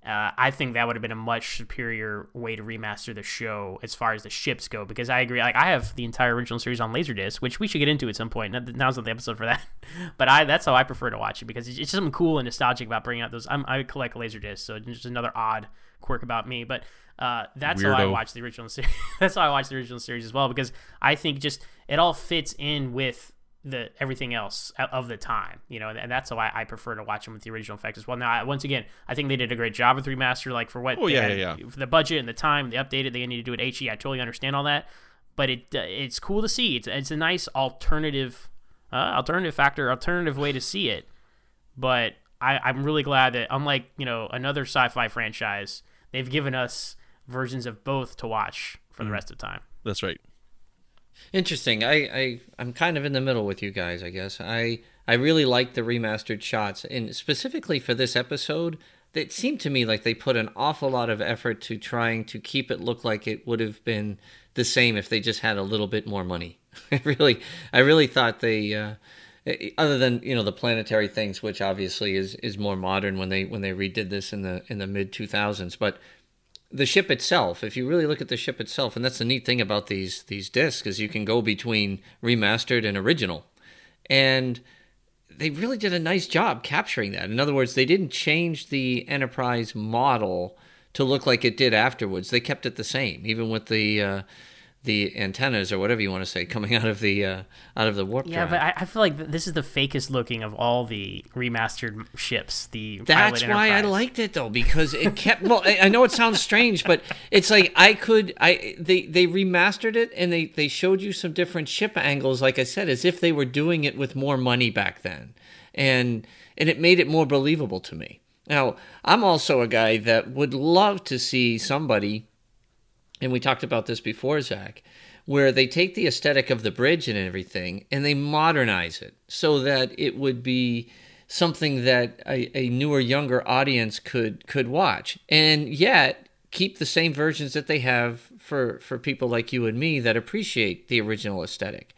I think that would have been a much superior way to remaster the show as far as the ships go, because I agree. Like, I have the entire original series on Laserdisc, which we should get into at some point. Now's not the episode for that, but that's how I prefer to watch it, because it's just something cool and nostalgic about bringing out those. I collect Laserdisc, so it's just another odd quirk about me. But that's Weirdo. how I watch the original series. That's how I watch the original series as well, because I think just it all fits in with the everything else of the time, and that's how I prefer to watch them with the original effects as well. Now, once again, I think they did a great job with remaster, like for what for the budget and the time they updated. They need to do it HD. I totally understand all that, but it's cool to see. It's a nice alternative way to see it. But I'm really glad that, unlike another sci-fi franchise, they've given us versions of both to watch for the rest of the time. That's right. Interesting. I'm kind of in the middle with you guys, I guess. I really like the remastered shots, and specifically for this episode, it seemed to me like they put an awful lot of effort to trying to keep it look like it would have been the same if they just had a little bit more money. I really thought they, other than the planetary things, which obviously is more modern when they redid this in the mid 2000s, but the ship itself, if you really look at the ship itself, and that's the neat thing about these discs, is you can go between remastered and original. And they really did a nice job capturing that. In other words, they didn't change the Enterprise model to look like it did afterwards. They kept it the same, even with the antennas or whatever you want to say coming out of the warp drive. Yeah, but I feel like this is the fakest looking of all the remastered ships. That's why I liked it though, because it kept. Well, I know it sounds strange, but it's like they remastered it and they showed you some different ship angles, like I said, as if they were doing it with more money back then, and it made it more believable to me. Now, I'm also a guy that would love to see somebody, and we talked about this before, Zach, where they take the aesthetic of the bridge and everything and they modernize it so that it would be something that a newer, younger audience could watch, and yet keep the same versions that they have for people like you and me that appreciate the original aesthetic.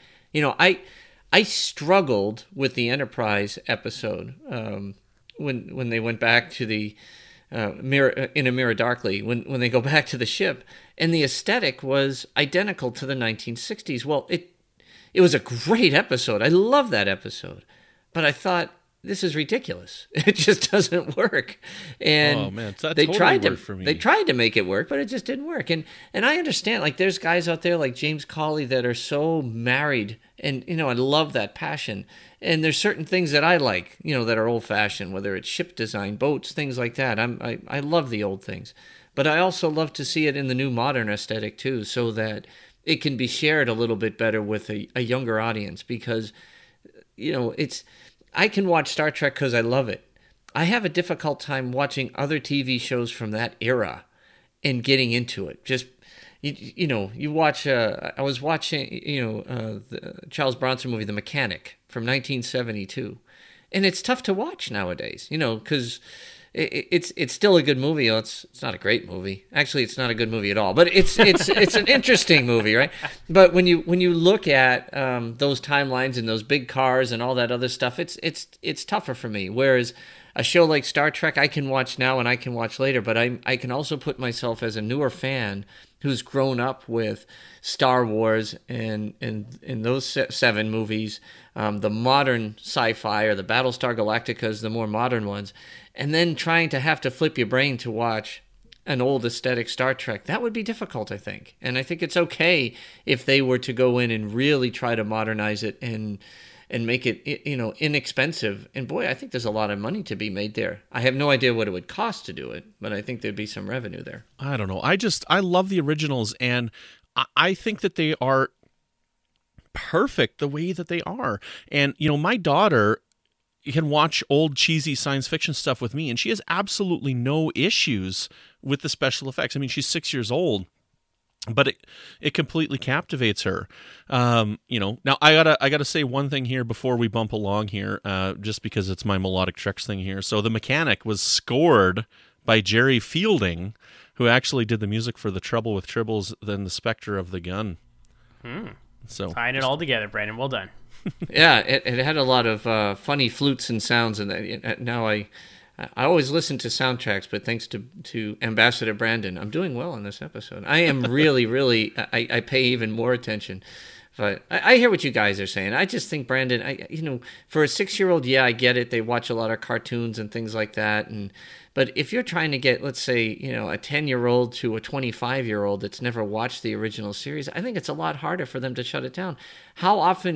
I struggled with the Enterprise episode when they went back to the In a Mirror Darkly, when they go back to the ship, and the aesthetic was identical to the 1960s. Well, it was a great episode. I love that episode. But I thought, this is ridiculous. It just doesn't work. And they tried to make it work, but it just didn't work. And I understand, like, there's guys out there like James Cawley that are so married, and I love that passion. And there's certain things that I like, that are old-fashioned, whether it's ship design, boats, things like that. I love the old things. But I also love to see it in the new modern aesthetic, too, so that it can be shared a little bit better with a younger audience. Because, I can watch Star Trek because I love it. I have a difficult time watching other TV shows from that era and getting into it. Just, you watch, I was watching, the Charles Bronson movie, The Mechanic, from 1972. And it's tough to watch nowadays, because it's still a good movie. It's not a great movie. Actually, it's not a good movie at all. But it's an interesting movie, right? But when you look at those timelines and those big cars and all that other stuff, it's tougher for me. Whereas a show like Star Trek, I can watch now and I can watch later. But I can also put myself as a newer fan who's grown up with Star Wars and those 7 movies, the modern sci-fi or the Battlestar Galacticas, the more modern ones, and then trying to have to flip your brain to watch an old aesthetic Star Trek. That would be difficult, I think. And I think it's okay if they were to go in and really try to modernize it and make it, inexpensive. And boy, I think there's a lot of money to be made there. I have no idea what it would cost to do it, but I think there'd be some revenue there. I don't know. I love the originals, and I think that they are perfect the way that they are. And, my daughter can watch old cheesy science fiction stuff with me, and she has absolutely no issues with the special effects. I mean, she's 6 years old, but it completely captivates her. Now I gotta say one thing here before we bump along here, just because it's my melodic treks thing here. So The Mechanic was scored by Jerry Fielding, who actually did the music for The Trouble with Tribbles, then The Spectre of the Gun. So tying it all together, Brandon. Well done. Yeah, it had a lot of funny flutes and sounds, and now I always listen to soundtracks, but thanks to Ambassador Brandon, I'm doing well in this episode. I am really, really, I pay even more attention. But I hear what you guys are saying. I just think Brandon, for a 6-year-old, yeah, I get it. They watch a lot of cartoons and things like that. But if you're trying to get, let's say, a 10-year-old to a 25-year-old that's never watched the original series, I think it's a lot harder for them to shut it down. How often,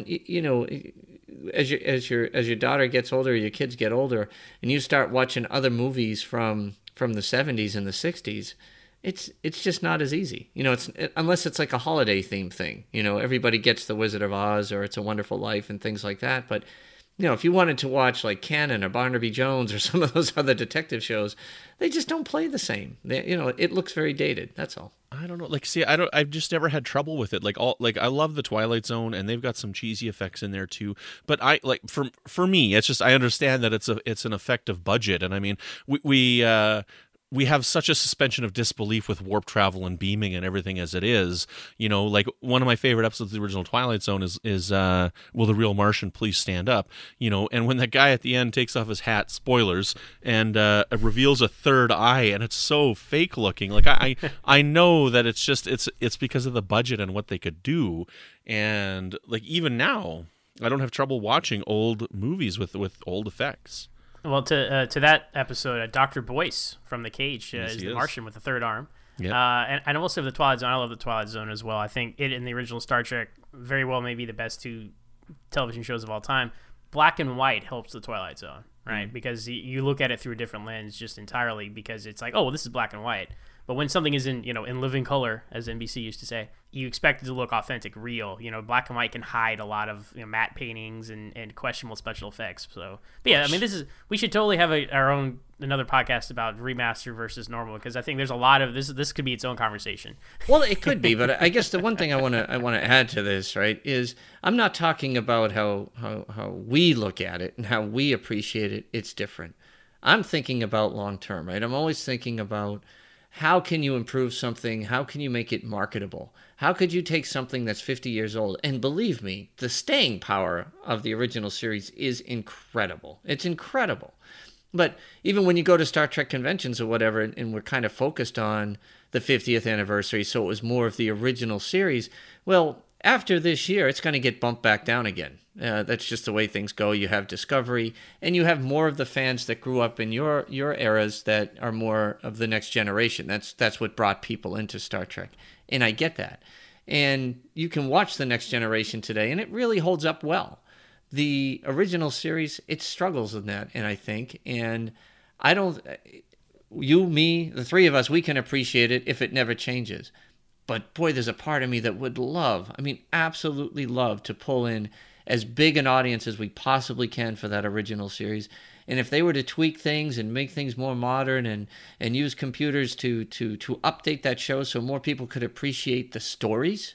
as your daughter gets older, your kids get older, and you start watching other movies from the 70s and the 60s, it's just not as easy. Unless it's like a holiday theme thing. Everybody gets The Wizard of Oz or It's a Wonderful Life and things like that. But if you wanted to watch like Cannon or Barnaby Jones or some of those other detective shows, they just don't play the same. It looks very dated. That's all. I don't know. I've just never had trouble with it. I love the Twilight Zone, and they've got some cheesy effects in there too. But for me, it's just I understand that it's an effective budget, and I mean we have such a suspension of disbelief with warp travel and beaming and everything as it is. Like one of my favorite episodes of the original Twilight Zone is Will the Real Martian Please Stand Up? And when that guy at the end takes off his hat, spoilers, and reveals a third eye, and it's so fake looking. Like I know that it's because of the budget and what they could do. And like even now, I don't have trouble watching old movies with old effects. Well, to that episode, Dr. Boyce from The Cage is the Martian with the third arm. Yep. And also the Twilight Zone. I love the Twilight Zone as well. I think it and the original Star Trek very well may be the best 2 television shows of all time. Black and white helps the Twilight Zone, right? Because you look at it through a different lens just entirely because it's like, oh, well, this is black and white. But when something is in living color, as NBC used to say, you expect it to look authentic, real. Black and white can hide a lot of matte paintings and questionable special effects. So, but yeah, I mean, we should totally have another podcast about remaster versus normal because I think there's a lot of this. This could be its own conversation. Well, it could be, but I guess the one thing I want to add to this, right, is I'm not talking about how we look at it and how we appreciate it. It's different. I'm thinking about long term, right? I'm always thinking about how can you improve something? How can you make it marketable? How could you take something that's 50 years old? And believe me, the staying power of the original series is incredible. It's incredible. But even when you go to Star Trek conventions or whatever, and we're kind of focused on the 50th anniversary, so it was more of the original series, well, after this year, it's going to get bumped back down again. That's just the way things go. You have Discovery, and you have more of the fans that grew up in your eras that are more of the next generation. That's what brought people into Star Trek, and I get that. And you can watch the Next Generation today, and it really holds up well. The original series, it struggles in that, and I think, and I don't. You, me, the three of us, we can appreciate it if it never changes. But boy, there's a part of me that would love, absolutely love to pull in as big an audience as we possibly can for that original series. And if they were to tweak things and make things more modern and use computers to update that show so more people could appreciate the stories,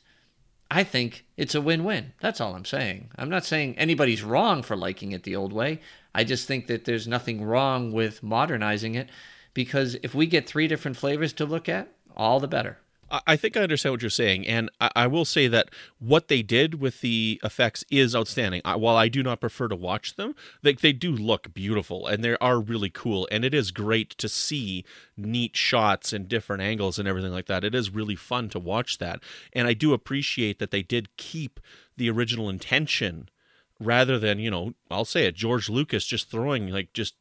I think it's a win-win. That's all I'm saying. I'm not saying anybody's wrong for liking it the old way. I just think that there's nothing wrong with modernizing it because if we get 3 different flavors to look at, all the better. I think I understand what you're saying, and I will say that what they did with the effects is outstanding. While I do not prefer to watch them, they do look beautiful, and they are really cool, and it is great to see neat shots and different angles and everything like that. It is really fun to watch that, and I do appreciate that they did keep the original intention rather than, I'll say it, George Lucas just throwing,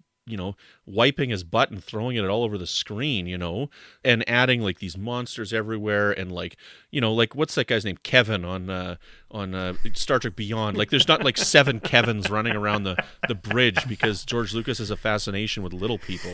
wiping his butt and throwing it all over the screen, and adding these monsters everywhere and what's that guy's name? Kevin on Star Trek Beyond. There's not 7 Kevins running around the bridge because George Lucas has a fascination with little people,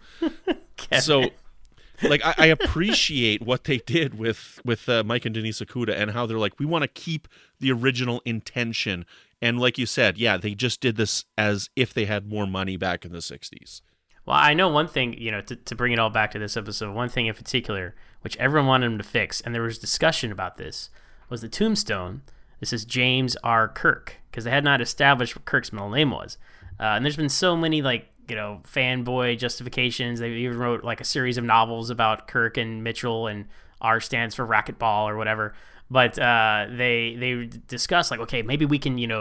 So I appreciate what they did with Mike and Denise Okuda and how they're we want to keep the original intention. And like you said, yeah, they just did this as if they had more money back in the 60s. Well, I know one thing, to bring it all back to this episode, one thing in particular, which everyone wanted them to fix, and there was discussion about this, was the tombstone. This is James R. Kirk, because they had not established what Kirk's middle name was. And there's been so many, fanboy justifications. They even wrote, a series of novels about Kirk and Mitchell, and R stands for racquetball or whatever. But they discussed okay, maybe we can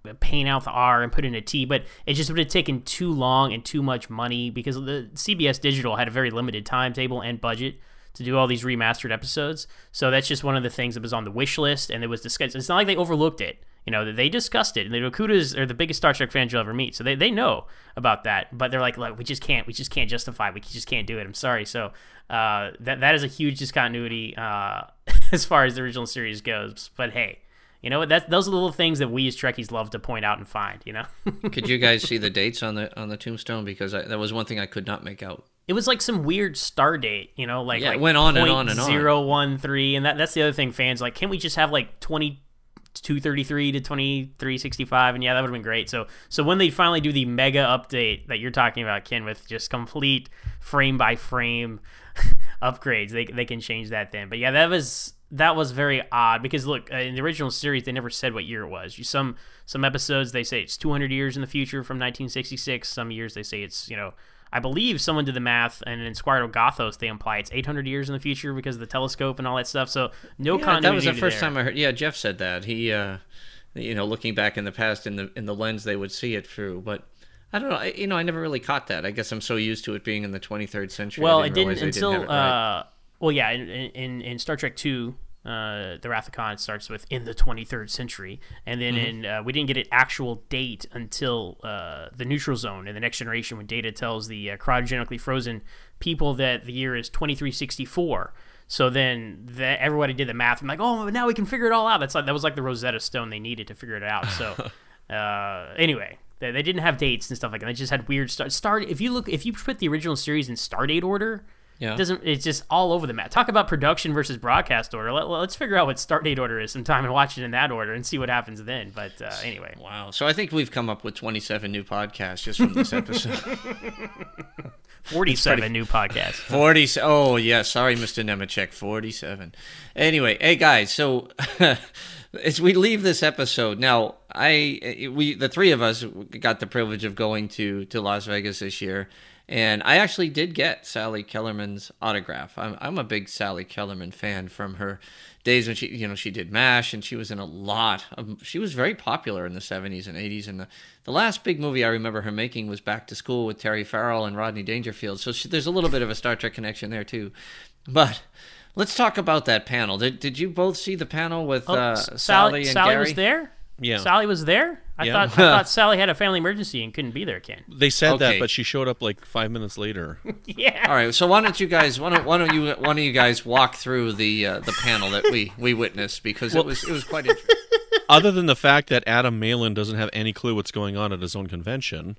paint out the R and put in a T, but it just would have taken too long and too much money because the CBS Digital had a very limited timetable and budget to do all these remastered episodes. So that's just one of the things that was on the wish list, and it was discussed. It's not like they overlooked it. They discussed it, and the Okudas are the biggest Star Trek fans you'll ever meet, so they know about that. But they're like, look, we just can't justify, we just can't do it. I'm sorry. So that is a huge discontinuity as far as the original series goes. But hey, you know what? Those are the little things that we as Trekkies love to point out and find. Could you guys see the dates on the tombstone? Because that was one thing I could not make out. It was like some weird star date, like it went on and on and on. 013, and that's the other thing. Fans like, can't we just have like 2233 to 2365? And yeah, that would have been great. So when they finally do the mega update that you're talking about, Ken, with just complete frame by frame upgrades, they can change that then. But yeah, that was very odd because look, in the original series they never said what year it was. Some episodes they say it's 200 years in the future from 1966. Some years they say it's I believe someone did the math, and in Squadron Gothos they imply it's 800 years in the future because of the telescope and all that stuff. So no continuity. That was the first time I heard. Yeah, Jeff said that. He, looking back in the past, in the lens they would see it through. But I don't know. I never really caught that. I guess I'm so used to it being in the 23rd century. Well, it didn't until in Star Trek II. The Wrath of Khan starts with in the 23rd century, and then we didn't get an actual date until the Neutral Zone in the Next Generation, when Data tells the cryogenically frozen people that the year is 2364. So then everybody did the math. I'm like, oh, now we can figure it all out. That was like the Rosetta Stone they needed to figure it out. So anyway, they didn't have dates and stuff like that. They just had weird start. If you put the original series in Stardate order. Yeah. It's just all over the map. Talk about production versus broadcast order. Let's figure out what start date order is sometime and watch it in that order and see what happens then. But anyway. Wow. So I think we've come up with 27 new podcasts just from this episode. 47 new podcasts. 40. Oh, yeah. Sorry, Mr. Nemechek. 47. Anyway, hey, guys. So as we leave this episode, now, the three of us got the privilege of going to Las Vegas this year. And I actually did get Sally Kellerman's autograph. I'm a big Sally Kellerman fan from her days when she did MASH, and she was in a lot of. She was very popular in the 70s and 80s. And the last big movie I remember her making was Back to School with Terry Farrell and Rodney Dangerfield. So there's a little bit of a Star Trek connection there too. But let's talk about that panel. Did you both see the panel with Sally and Gary? Sally was there? Yeah. Sally was there? I thought Sally had a family emergency and couldn't be there, Ken. They said that, but she showed up like 5 minutes later. Yeah. All right. So why don't you guys one of you guys walk through the panel that we witnessed, because it was quite interesting. Other than the fact that Adam Malin doesn't have any clue what's going on at his own convention,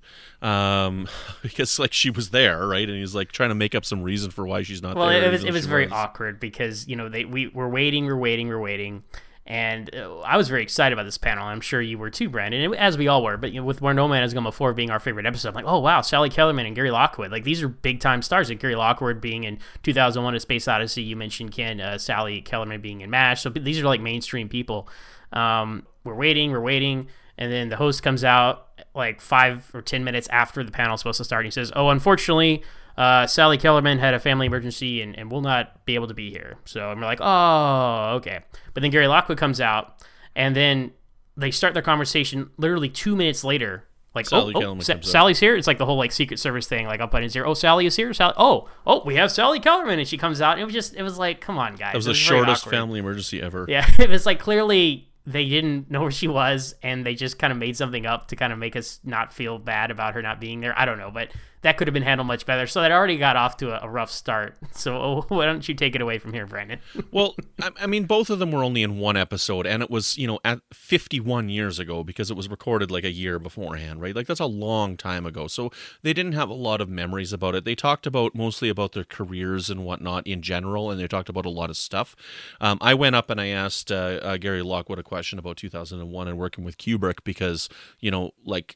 because like she was there, right, and he's like trying to make up some reason for why she's not there. Well, it was very awkward because we're waiting. And I was very excited about this panel. I'm sure you were too, Brandon, as we all were. But with Where No Man Has Gone Before being our favorite episode, I'm like, oh, wow, Sally Kellerman and Gary Lockwood. Like, these are big-time stars. Like, Gary Lockwood being in 2001 A Space Odyssey. You mentioned, Ken, Sally Kellerman being in MASH. So these are, like, mainstream people. We're waiting. And then the host comes out, like, 5 or 10 minutes after the panel is supposed to start. And he says, oh, unfortunately, Sally Kellerman had a family emergency and will not be able to be here. So we're like, oh, okay. But then Gary Lockwood comes out, and then they start their conversation literally 2 minutes later. Like, Sally's here. It's like the whole like Secret Service thing. Like, I'll put in here. Oh, Sally is here. Sally. Oh, we have Sally Kellerman, and she comes out. And it was like, come on, guys. That was the shortest family emergency ever. Yeah, it was like clearly they didn't know where she was, and they just kind of made something up to kind of make us not feel bad about her not being there. I don't know, but that could have been handled much better. So that already got off to a rough start. So why don't you take it away from here, Brandon? Well, I mean, both of them were only in one episode, and it was, at 51 years ago, because it was recorded like a year beforehand, right? Like, that's a long time ago. So they didn't have a lot of memories about it. They talked mostly about their careers and whatnot in general, and they talked about a lot of stuff. I went up and I asked Gary Lockwood a question about 2001 and working with Kubrick, because,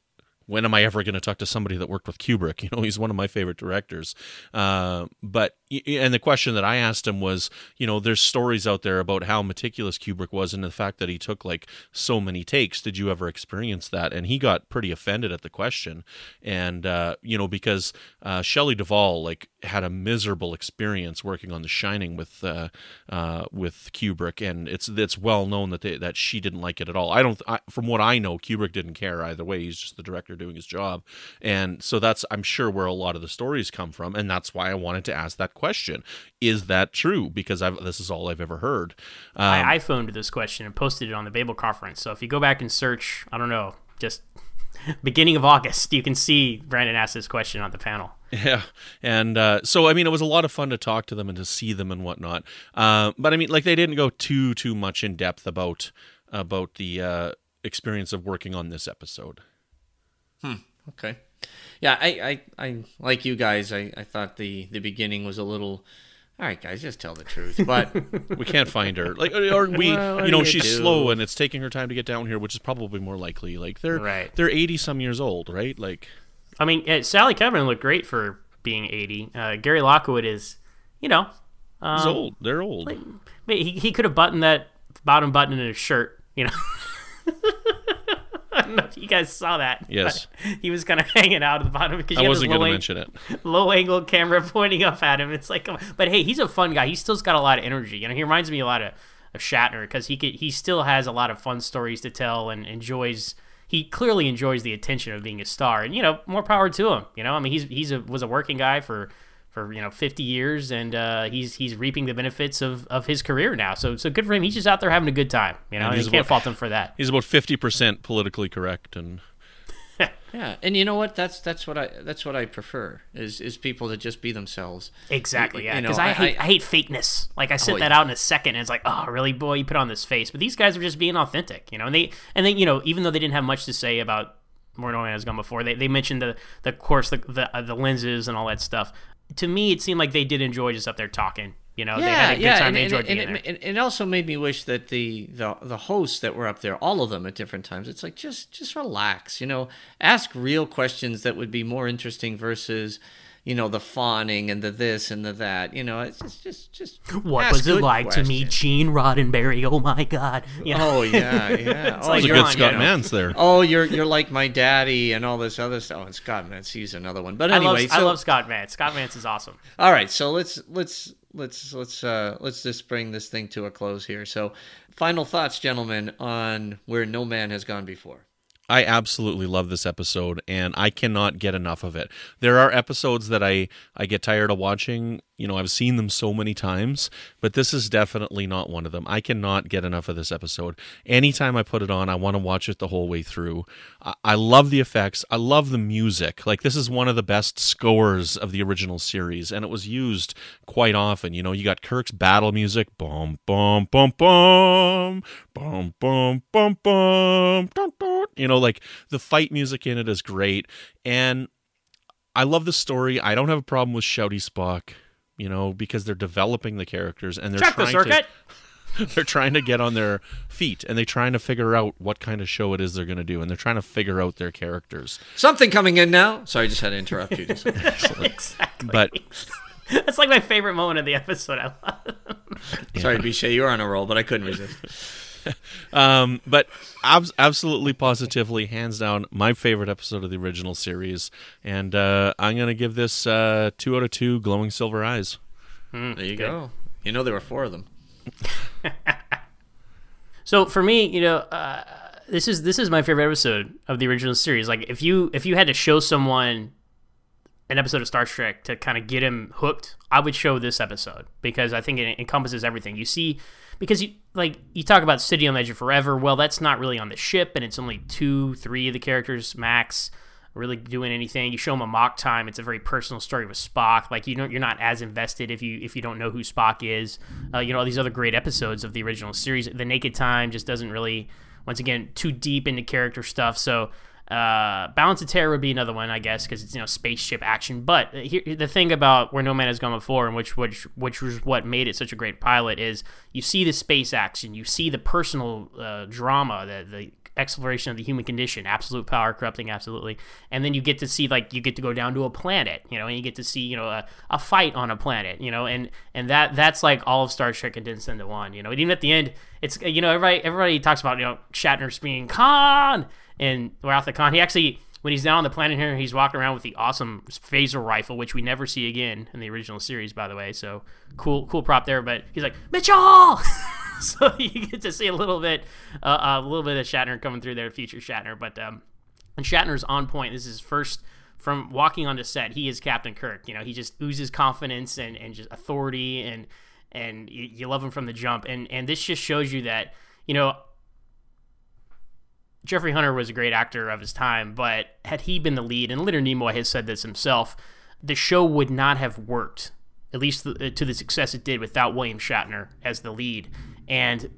when am I ever going to talk to somebody that worked with Kubrick? You know, he's one of my favorite directors. But the question that I asked him was, you know, there's stories out there about how meticulous Kubrick was and the fact that he took like so many takes. Did you ever experience that? And he got pretty offended at the question. And, you know, because Shelley Duvall like had a miserable experience working on The Shining with Kubrick, and it's well known that she didn't like it at all. From what I know, Kubrick didn't care either way. He's just the director doing his job, and so that's, I'm sure, where a lot of the stories come from, and that's why I wanted to ask that question. Is that true? Because this is all I've ever heard. I iPhoned this question and posted it on the Babel conference. So if you go back and search, I don't know, just beginning of August, you can see Brandon asked this question on the panel. Yeah, and so I mean, it was a lot of fun to talk to them and to see them and whatnot. But I mean, like, they didn't go too much in depth about the experience of working on this episode. Okay. Yeah, I like you guys. I thought the beginning was a little. All right, guys, just tell the truth. But we can't find her. Like, or we, well, you know, she's slow and it's taking her time to get down here, which is probably more likely. Like, they're 80-some years old, right? Like, I mean, Sally Kevin looked great for being 80. Gary Lockwood is, you know, he's old. They're old. Like, he could have buttoned that bottom button in his shirt, you know. I don't know if you guys saw that. Yes. He was kind of hanging out at the bottom because I wasn't going to mention it. Low angle camera pointing up at him. It's like, but hey, he's a fun guy. He still's got a lot of energy. You know, he reminds me a lot of Shatner because he still has a lot of fun stories to tell and he clearly enjoys the attention of being a star. And, you know, more power to him. You know, I mean, he was a working guy for 50 years, and he's reaping the benefits of his career now. So good for him. He's just out there having a good time. You know, and you can't fault him for that. He's about 50% politically correct, and yeah, and you know what? That's what I prefer is people to just be themselves. Exactly. Yeah, because I hate fakeness. Like, I sent that out in a second, and it's like, oh, really, boy, you put on this face. But these guys are just being authentic. You know, and they you know, even though they didn't have much to say about More No Man Has Gone Before, they mentioned the lenses and all that stuff. To me, it seemed like they did enjoy just up there talking. You know, they had a good time. They enjoyed being there. It also made me wish that the hosts that were up there, all of them at different times, it's like just relax. You know, ask real questions that would be more interesting versus, you know, the fawning and the this and the that. You know, it's just what was it like to meet Gene Roddenberry? Oh my God! You know? Oh yeah. It's like a good Scott Mans there. Oh, you're like my daddy and all this other stuff. Oh, and Scott Mans, he's another one. But anyway, I love Scott Mans. Scott Mans is awesome. All right, so let's just bring this thing to a close here. So, final thoughts, gentlemen, on Where No Man Has Gone Before. I absolutely love this episode, and I cannot get enough of it. There are episodes that I get tired of watching. You know, I've seen them so many times, but this is definitely not one of them. I cannot get enough of this episode. Anytime I put it on, I want to watch it the whole way through. I love the effects. I love the music. Like, this is one of the best scores of the original series, and it was used quite often. You know, you got Kirk's battle music. Boom, boom, boom, boom. Boom, boom, boom, boom. Dun, dun. You know, like, the fight music in it is great, and I love the story. I don't have a problem with Shouty Spock, you know, because they're developing the characters and they're trying to get on their feet, and they're trying to figure out what kind of show it is they're going to do, and they're trying to figure out their characters. Something coming in now. Sorry, just had to interrupt you. Exactly. But that's like my favorite moment of the episode. I love. Sorry, Bichet, you were on a roll, but I couldn't resist. But absolutely, positively, hands down, my favorite episode of the original series, and I'm going to give this 2 out of 2 glowing silver eyes. There you go. You know, there were 4 of them. So for me, you know, this is my favorite episode of the original series. Like, if you had to show someone an episode of Star Trek to kind of get him hooked, I would show this episode, because I think it encompasses everything. You see, because you talk about City on the Edge of Forever. Well, that's not really on the ship, and it's only 2-3 of the characters max really doing anything. You show them a mock time. It's a very personal story with Spock. Like, you're not as invested if you don't know who Spock is. You know, all these other great episodes of the original series. The Naked Time just doesn't really, once again, too deep into character stuff. So Balance of Terror would be another one, I guess, because it's spaceship action. But here, the thing about Where No Man Has Gone Before, and which was what made it such a great pilot, is you see the space action, you see the personal drama, the exploration of the human condition, absolute power corrupting absolutely, and then you get to see you get to go down to a planet, and you get to see a fight on a planet, and that's like all of Star Trek condensed into one, and even at the end, it's everybody talks about Shatner being Khan and Wrath of Khan. He actually, when he's down on the planet here, he's walking around with the awesome phaser rifle, which we never see again in the original series, by the way. So cool prop there. But he's like, Mitchell. So you get to see a little bit of Shatner coming through there, future Shatner. But and Shatner's on point. This is his first from walking onto set. He is Captain Kirk. He just oozes confidence and just authority, and you love him from the jump. And this just shows you that Jeffrey Hunter was a great actor of his time, but had he been the lead, and Leonard Nimoy has said this himself, the show would not have worked, at least to the success it did, without William Shatner as the lead. And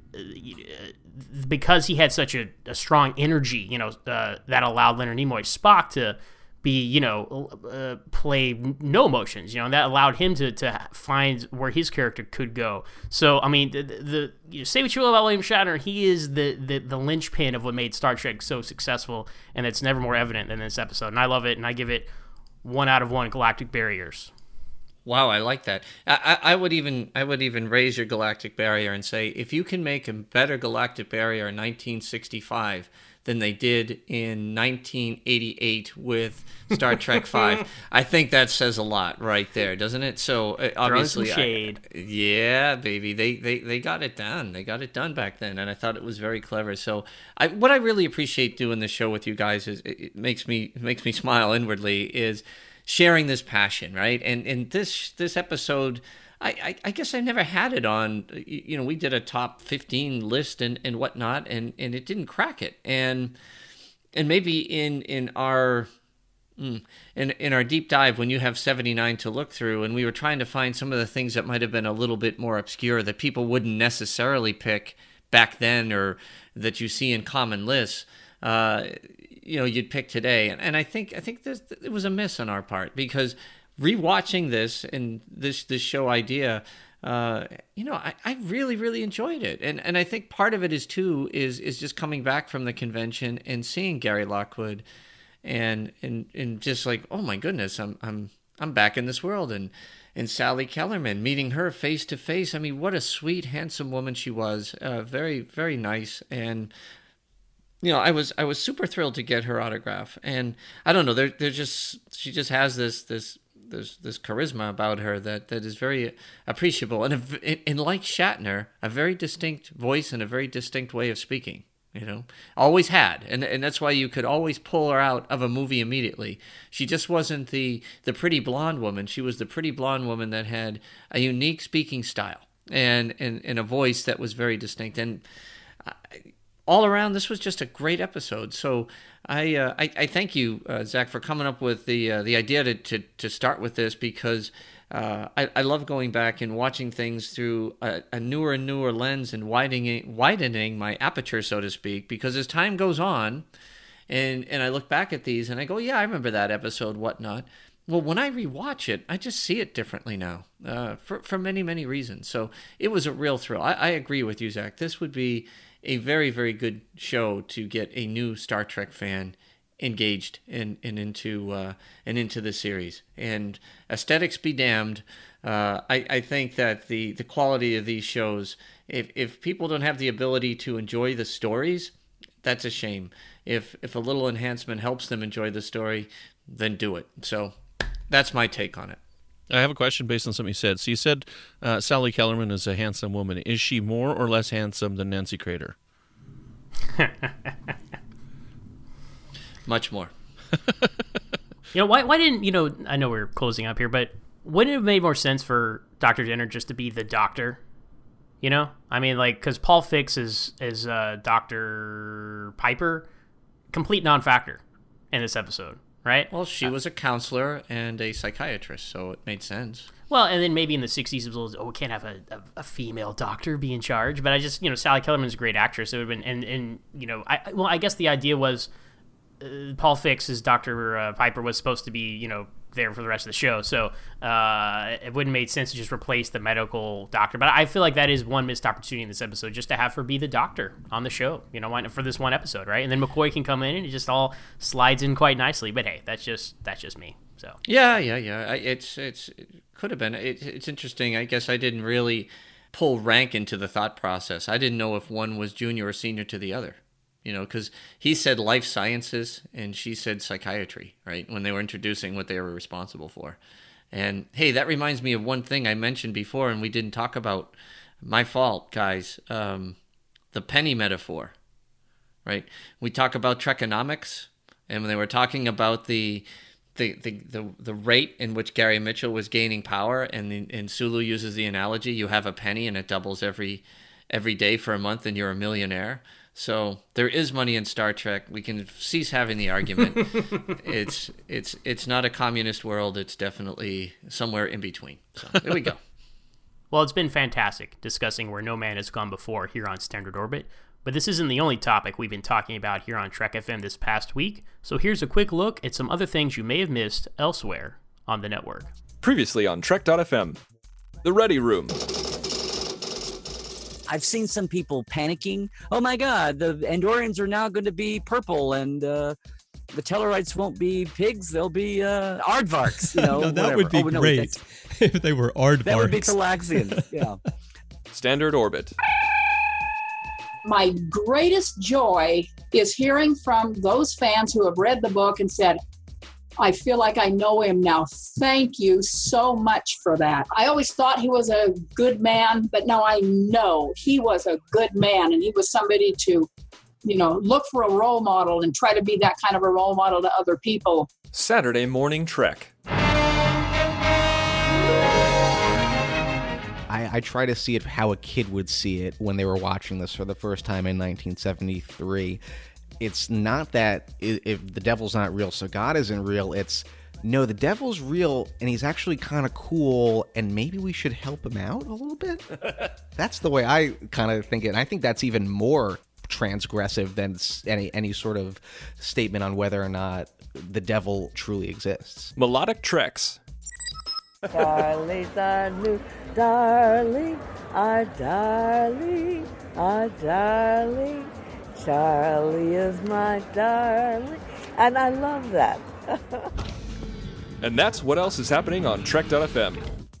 because he had such a strong energy, that allowed Leonard Nimoy's Spock to be, play no emotions, and that allowed him to find where his character could go. So, I mean, say what you will about William Shatner, he is the linchpin of what made Star Trek so successful, and it's never more evident than this episode. And I love it, and I give it 1 out of 1 galactic barriers. Wow, I like that. I would even raise your galactic barrier and say, if you can make a better galactic barrier in 1965 than they did in 1988 with Star Trek V, I think that says a lot right there, doesn't it? So obviously, some shade. Yeah, baby, they got it done. They got it done back then, and I thought it was very clever. So what I really appreciate doing this show with you guys is it makes me smile inwardly, is sharing this passion, right? And this episode, I guess I never had it on. We did a top 15 list and whatnot, and it didn't crack it. And maybe in our deep dive, when you have 79 to look through, and we were trying to find some of the things that might have been a little bit more obscure that people wouldn't necessarily pick back then, or that you see in common lists, you'd pick today. And I think it was a miss on our part, because rewatching this and this show idea, I really, really enjoyed it. And I think part of it is just coming back from the convention and seeing Gary Lockwood and just like, oh my goodness, I'm back in this world. And Sally Kellerman, meeting her face to face. I mean, what a sweet, handsome woman she was. Very, very nice. And I was super thrilled to get her autograph. And I don't know, she just has this charisma about her that is very appreciable, and like Shatner, a very distinct voice and a very distinct way of speaking. Always had, and that's why you could always pull her out of a movie immediately. She just wasn't the pretty blonde woman. She was the pretty blonde woman that had a unique speaking style and a voice that was very distinct. And all around, this was just a great episode. So I thank you, Zach, for coming up with the idea to start with this, because I love going back and watching things through a newer and newer lens and widening my aperture, so to speak, because as time goes on and I look back at these and I go, yeah, I remember that episode, whatnot. Well, when I rewatch it, I just see it differently now, for many, many reasons. So it was a real thrill. I agree with you, Zach. This would be a very, very good show to get a new Star Trek fan engaged and into the series. And aesthetics be damned. I think that the quality of these shows, if people don't have the ability to enjoy the stories, that's a shame. If a little enhancement helps them enjoy the story, then do it. So that's my take on it. I have a question based on something you said. So you said Sally Kellerman is a handsome woman. Is she more or less handsome than Nancy Crater? Much more. Why didn't, I know we're closing up here, but wouldn't it have made more sense for Dr. Jenner just to be the doctor? I mean, because Paul Fix is Dr. Piper, complete non-factor in this episode. Right? Well, she was a counselor and a psychiatrist, so it made sense. Well, and then maybe in the 60s it was, we can't have a female doctor be in charge. But I just, Sally Kellerman's a great actress. It would have been, I guess the idea was Paul Fix as Dr. Piper was supposed to be, there for the rest of the show. So it wouldn't make sense to just replace the medical doctor. But I feel like that is one missed opportunity in this episode, just to have her be the doctor on the show, for this one episode, right? And then McCoy can come in and it just all slides in quite nicely. But hey, that's just me. So yeah. It could have been. It's interesting. I guess I didn't really pull rank into the thought process. I didn't know if one was junior or senior to the other. Because he said life sciences and she said psychiatry, right, when they were introducing what they were responsible for. And, hey, that reminds me of one thing I mentioned before and we didn't talk about. My fault, guys. The penny metaphor, right? We talk about Trekonomics, and when they were talking about the rate in which Gary Mitchell was gaining power, and Sulu uses the analogy, you have a penny and it doubles every day for a month and you're a millionaire. So there is money in Star Trek. We can cease having the argument. It's not a communist world. It's definitely somewhere in between. So there we go. Well, it's been fantastic discussing where no man has gone before here on Standard Orbit. But this isn't the only topic we've been talking about here on Trek FM this past week. So here's a quick look at some other things you may have missed elsewhere on the network. Previously on Trek.fm, The Ready Room. I've seen some people panicking. Oh my God, the Andorians are now going to be purple, and the Tellarites won't be pigs; they'll be aardvarks. No, that would be great if they were aardvarks. That would be Talaxians. Yeah. Standard Orbit. My greatest joy is hearing from those fans who have read the book and said, I feel like I know him now. Thank you so much for that. I always thought he was a good man, but now I know he was a good man, and he was somebody to, look for a role model and try to be that kind of a role model to other people. Saturday Morning Trek. I try to see it how a kid would see it when they were watching this for the first time in 1973. It's not that if the devil's not real, so God isn't real. It's, no, the devil's real, and he's actually kind of cool, and maybe we should help him out a little bit. That's the way I kind of think it. And I think that's even more transgressive than any sort of statement on whether or not the devil truly exists. Melodic Treks. Charlie's our new darling, our darling, our darling. Charlie is my darling, and I love that. And that's what else is happening on Trek.fm.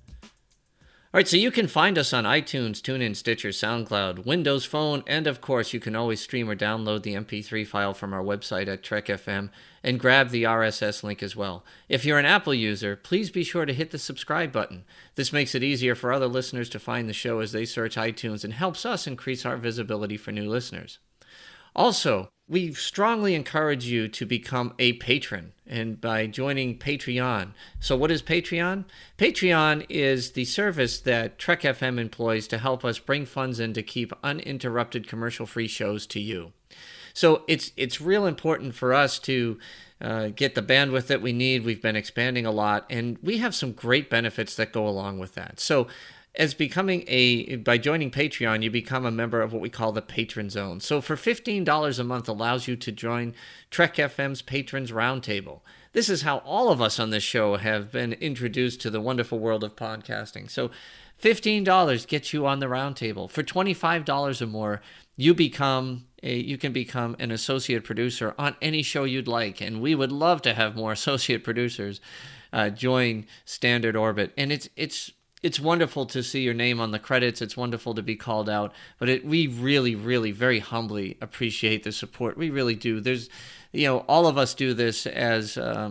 All right, so you can find us on iTunes, TuneIn, Stitcher, SoundCloud, Windows Phone, and of course you can always stream or download the MP3 file from our website at Trek FM and grab the RSS link as well. If you're an Apple user, please be sure to hit the subscribe button. This makes it easier for other listeners to find the show as they search iTunes and helps us increase our visibility for new listeners. Also, we strongly encourage you to become a patron, and by joining Patreon. So what is Patreon? Patreon is the service that Trek FM employs to help us bring funds in to keep uninterrupted commercial-free shows to you. So it's real important for us to get the bandwidth that we need. We've been expanding a lot, and we have some great benefits that go along with that. So by joining Patreon, you become a member of what we call the Patron Zone. So for $15 a month allows you to join Trek FM's Patrons Roundtable. This is how all of us on this show have been introduced to the wonderful world of podcasting. So $15 gets you on the roundtable. For $25 or more, you can become an associate producer on any show you'd like. And we would love to have more associate producers join Standard Orbit. And it's wonderful to see your name on the credits. It's wonderful to be called out, but we really, really, very humbly appreciate the support. We really do. There's, all of us do this as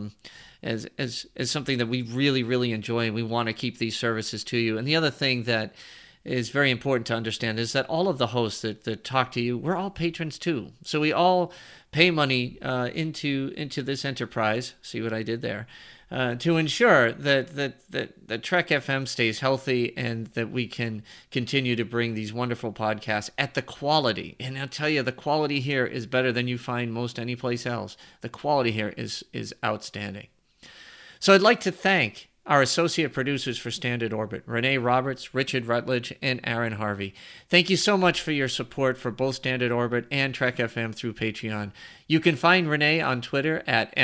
something that we really, really enjoy, and we want to keep these services to you. And the other thing that is very important to understand is that all of the hosts that talk to you, we're all patrons too. So we all pay money into this enterprise. See what I did there? To ensure that Trek FM stays healthy and that we can continue to bring these wonderful podcasts at the quality. And I'll tell you, the quality here is better than you find most any place else. The quality here is outstanding. So I'd like to thank Our associate producers for Standard Orbit, Renee Roberts, Richard Rutledge, and Aaron Harvey. Thank you so much for your support for both Standard Orbit and Trek FM through Patreon. You can find Renee on Twitter at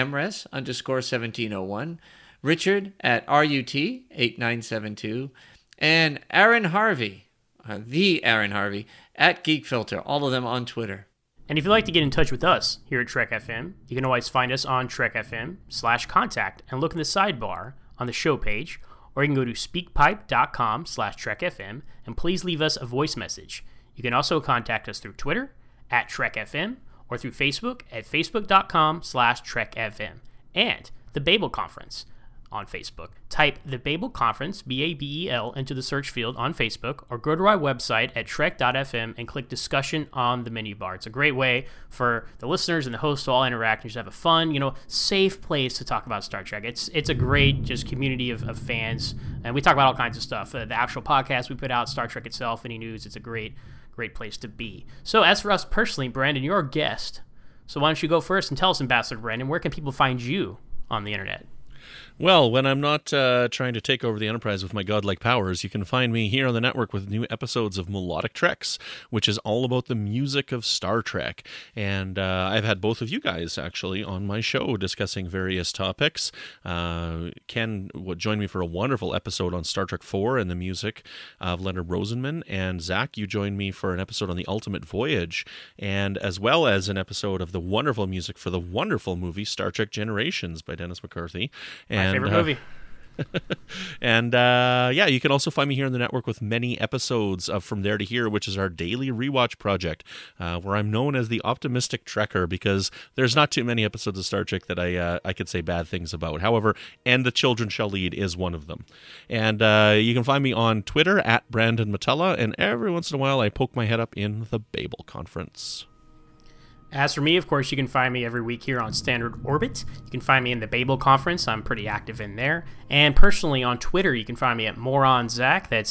MRES_1701, Richard at RUT8972, and Aaron Harvey, the Aaron Harvey, at Geek Filter, all of them on Twitter. And if you'd like to get in touch with us here at Trek FM, you can always find us on trekfm/contact and look in the sidebar on the show page, or you can go to speakpipe.com/trekfm and please leave us a voice message. You can also contact us through Twitter at TrekFM or through Facebook at facebook.com/TrekFM and the Babel Conference on Facebook. Type the Babel Conference, Babel, into the search field on Facebook, or go to our website at trek.fm and click discussion on the menu bar. It's a great way for the listeners and the hosts to all interact and just have a fun, safe place to talk about Star Trek. It's a great just community of fans, and we talk about all kinds of stuff. The actual podcast we put out, Star Trek itself, any news, it's a great place to be. So as for us personally, Brandon, you're our guest. So why don't you go first and tell us, Ambassador Brandon, where can people find you on the internet? Well, when I'm not trying to take over the Enterprise with my godlike powers, you can find me here on the network with new episodes of Melodic Treks, which is all about the music of Star Trek. And I've had both of you guys, actually, on my show discussing various topics. Ken joined me for a wonderful episode on Star Trek IV and the music of Leonard Rosenman. And Zach, you joined me for an episode on The Ultimate Voyage, and as well as an episode of the wonderful music for the wonderful movie Star Trek Generations by Dennis McCarthy. My favorite movie. And you can also find me here on the network with many episodes of From There to Here, which is our daily rewatch project, where I'm known as the optimistic Trekker because there's not too many episodes of Star Trek that I could say bad things about. However, And the Children Shall Lead is one of them. And you can find me on Twitter at Brandon Matella, and every once in a while I poke my head up in the Babel Conference. As for me, of course, you can find me every week here on Standard Orbit. You can find me in the Babel Conference. I'm pretty active in there. And personally on Twitter, you can find me at MoronZach. That's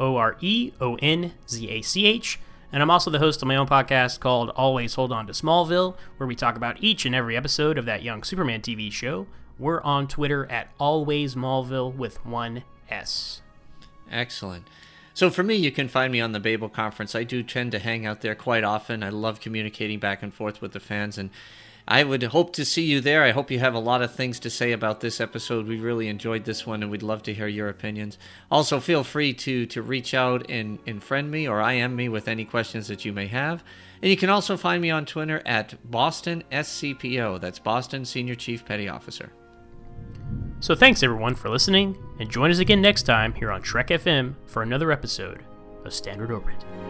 MOOREONZACH. And I'm also the host of my own podcast called Always Hold On to Smallville, where we talk about each and every episode of that young Superman TV show. We're on Twitter at Always Smallville with one S. Excellent. So for me, you can find me on the Babel Conference. I do tend to hang out there quite often. I love communicating back and forth with the fans, and I would hope to see you there. I hope you have a lot of things to say about this episode. We really enjoyed this one, and we'd love to hear your opinions. Also, feel free to reach out and friend me or IM me with any questions that you may have. And you can also find me on Twitter at Boston SCPO. That's Boston Senior Chief Petty Officer. So thanks everyone for listening, and join us again next time here on Trek FM for another episode of Standard Orbit.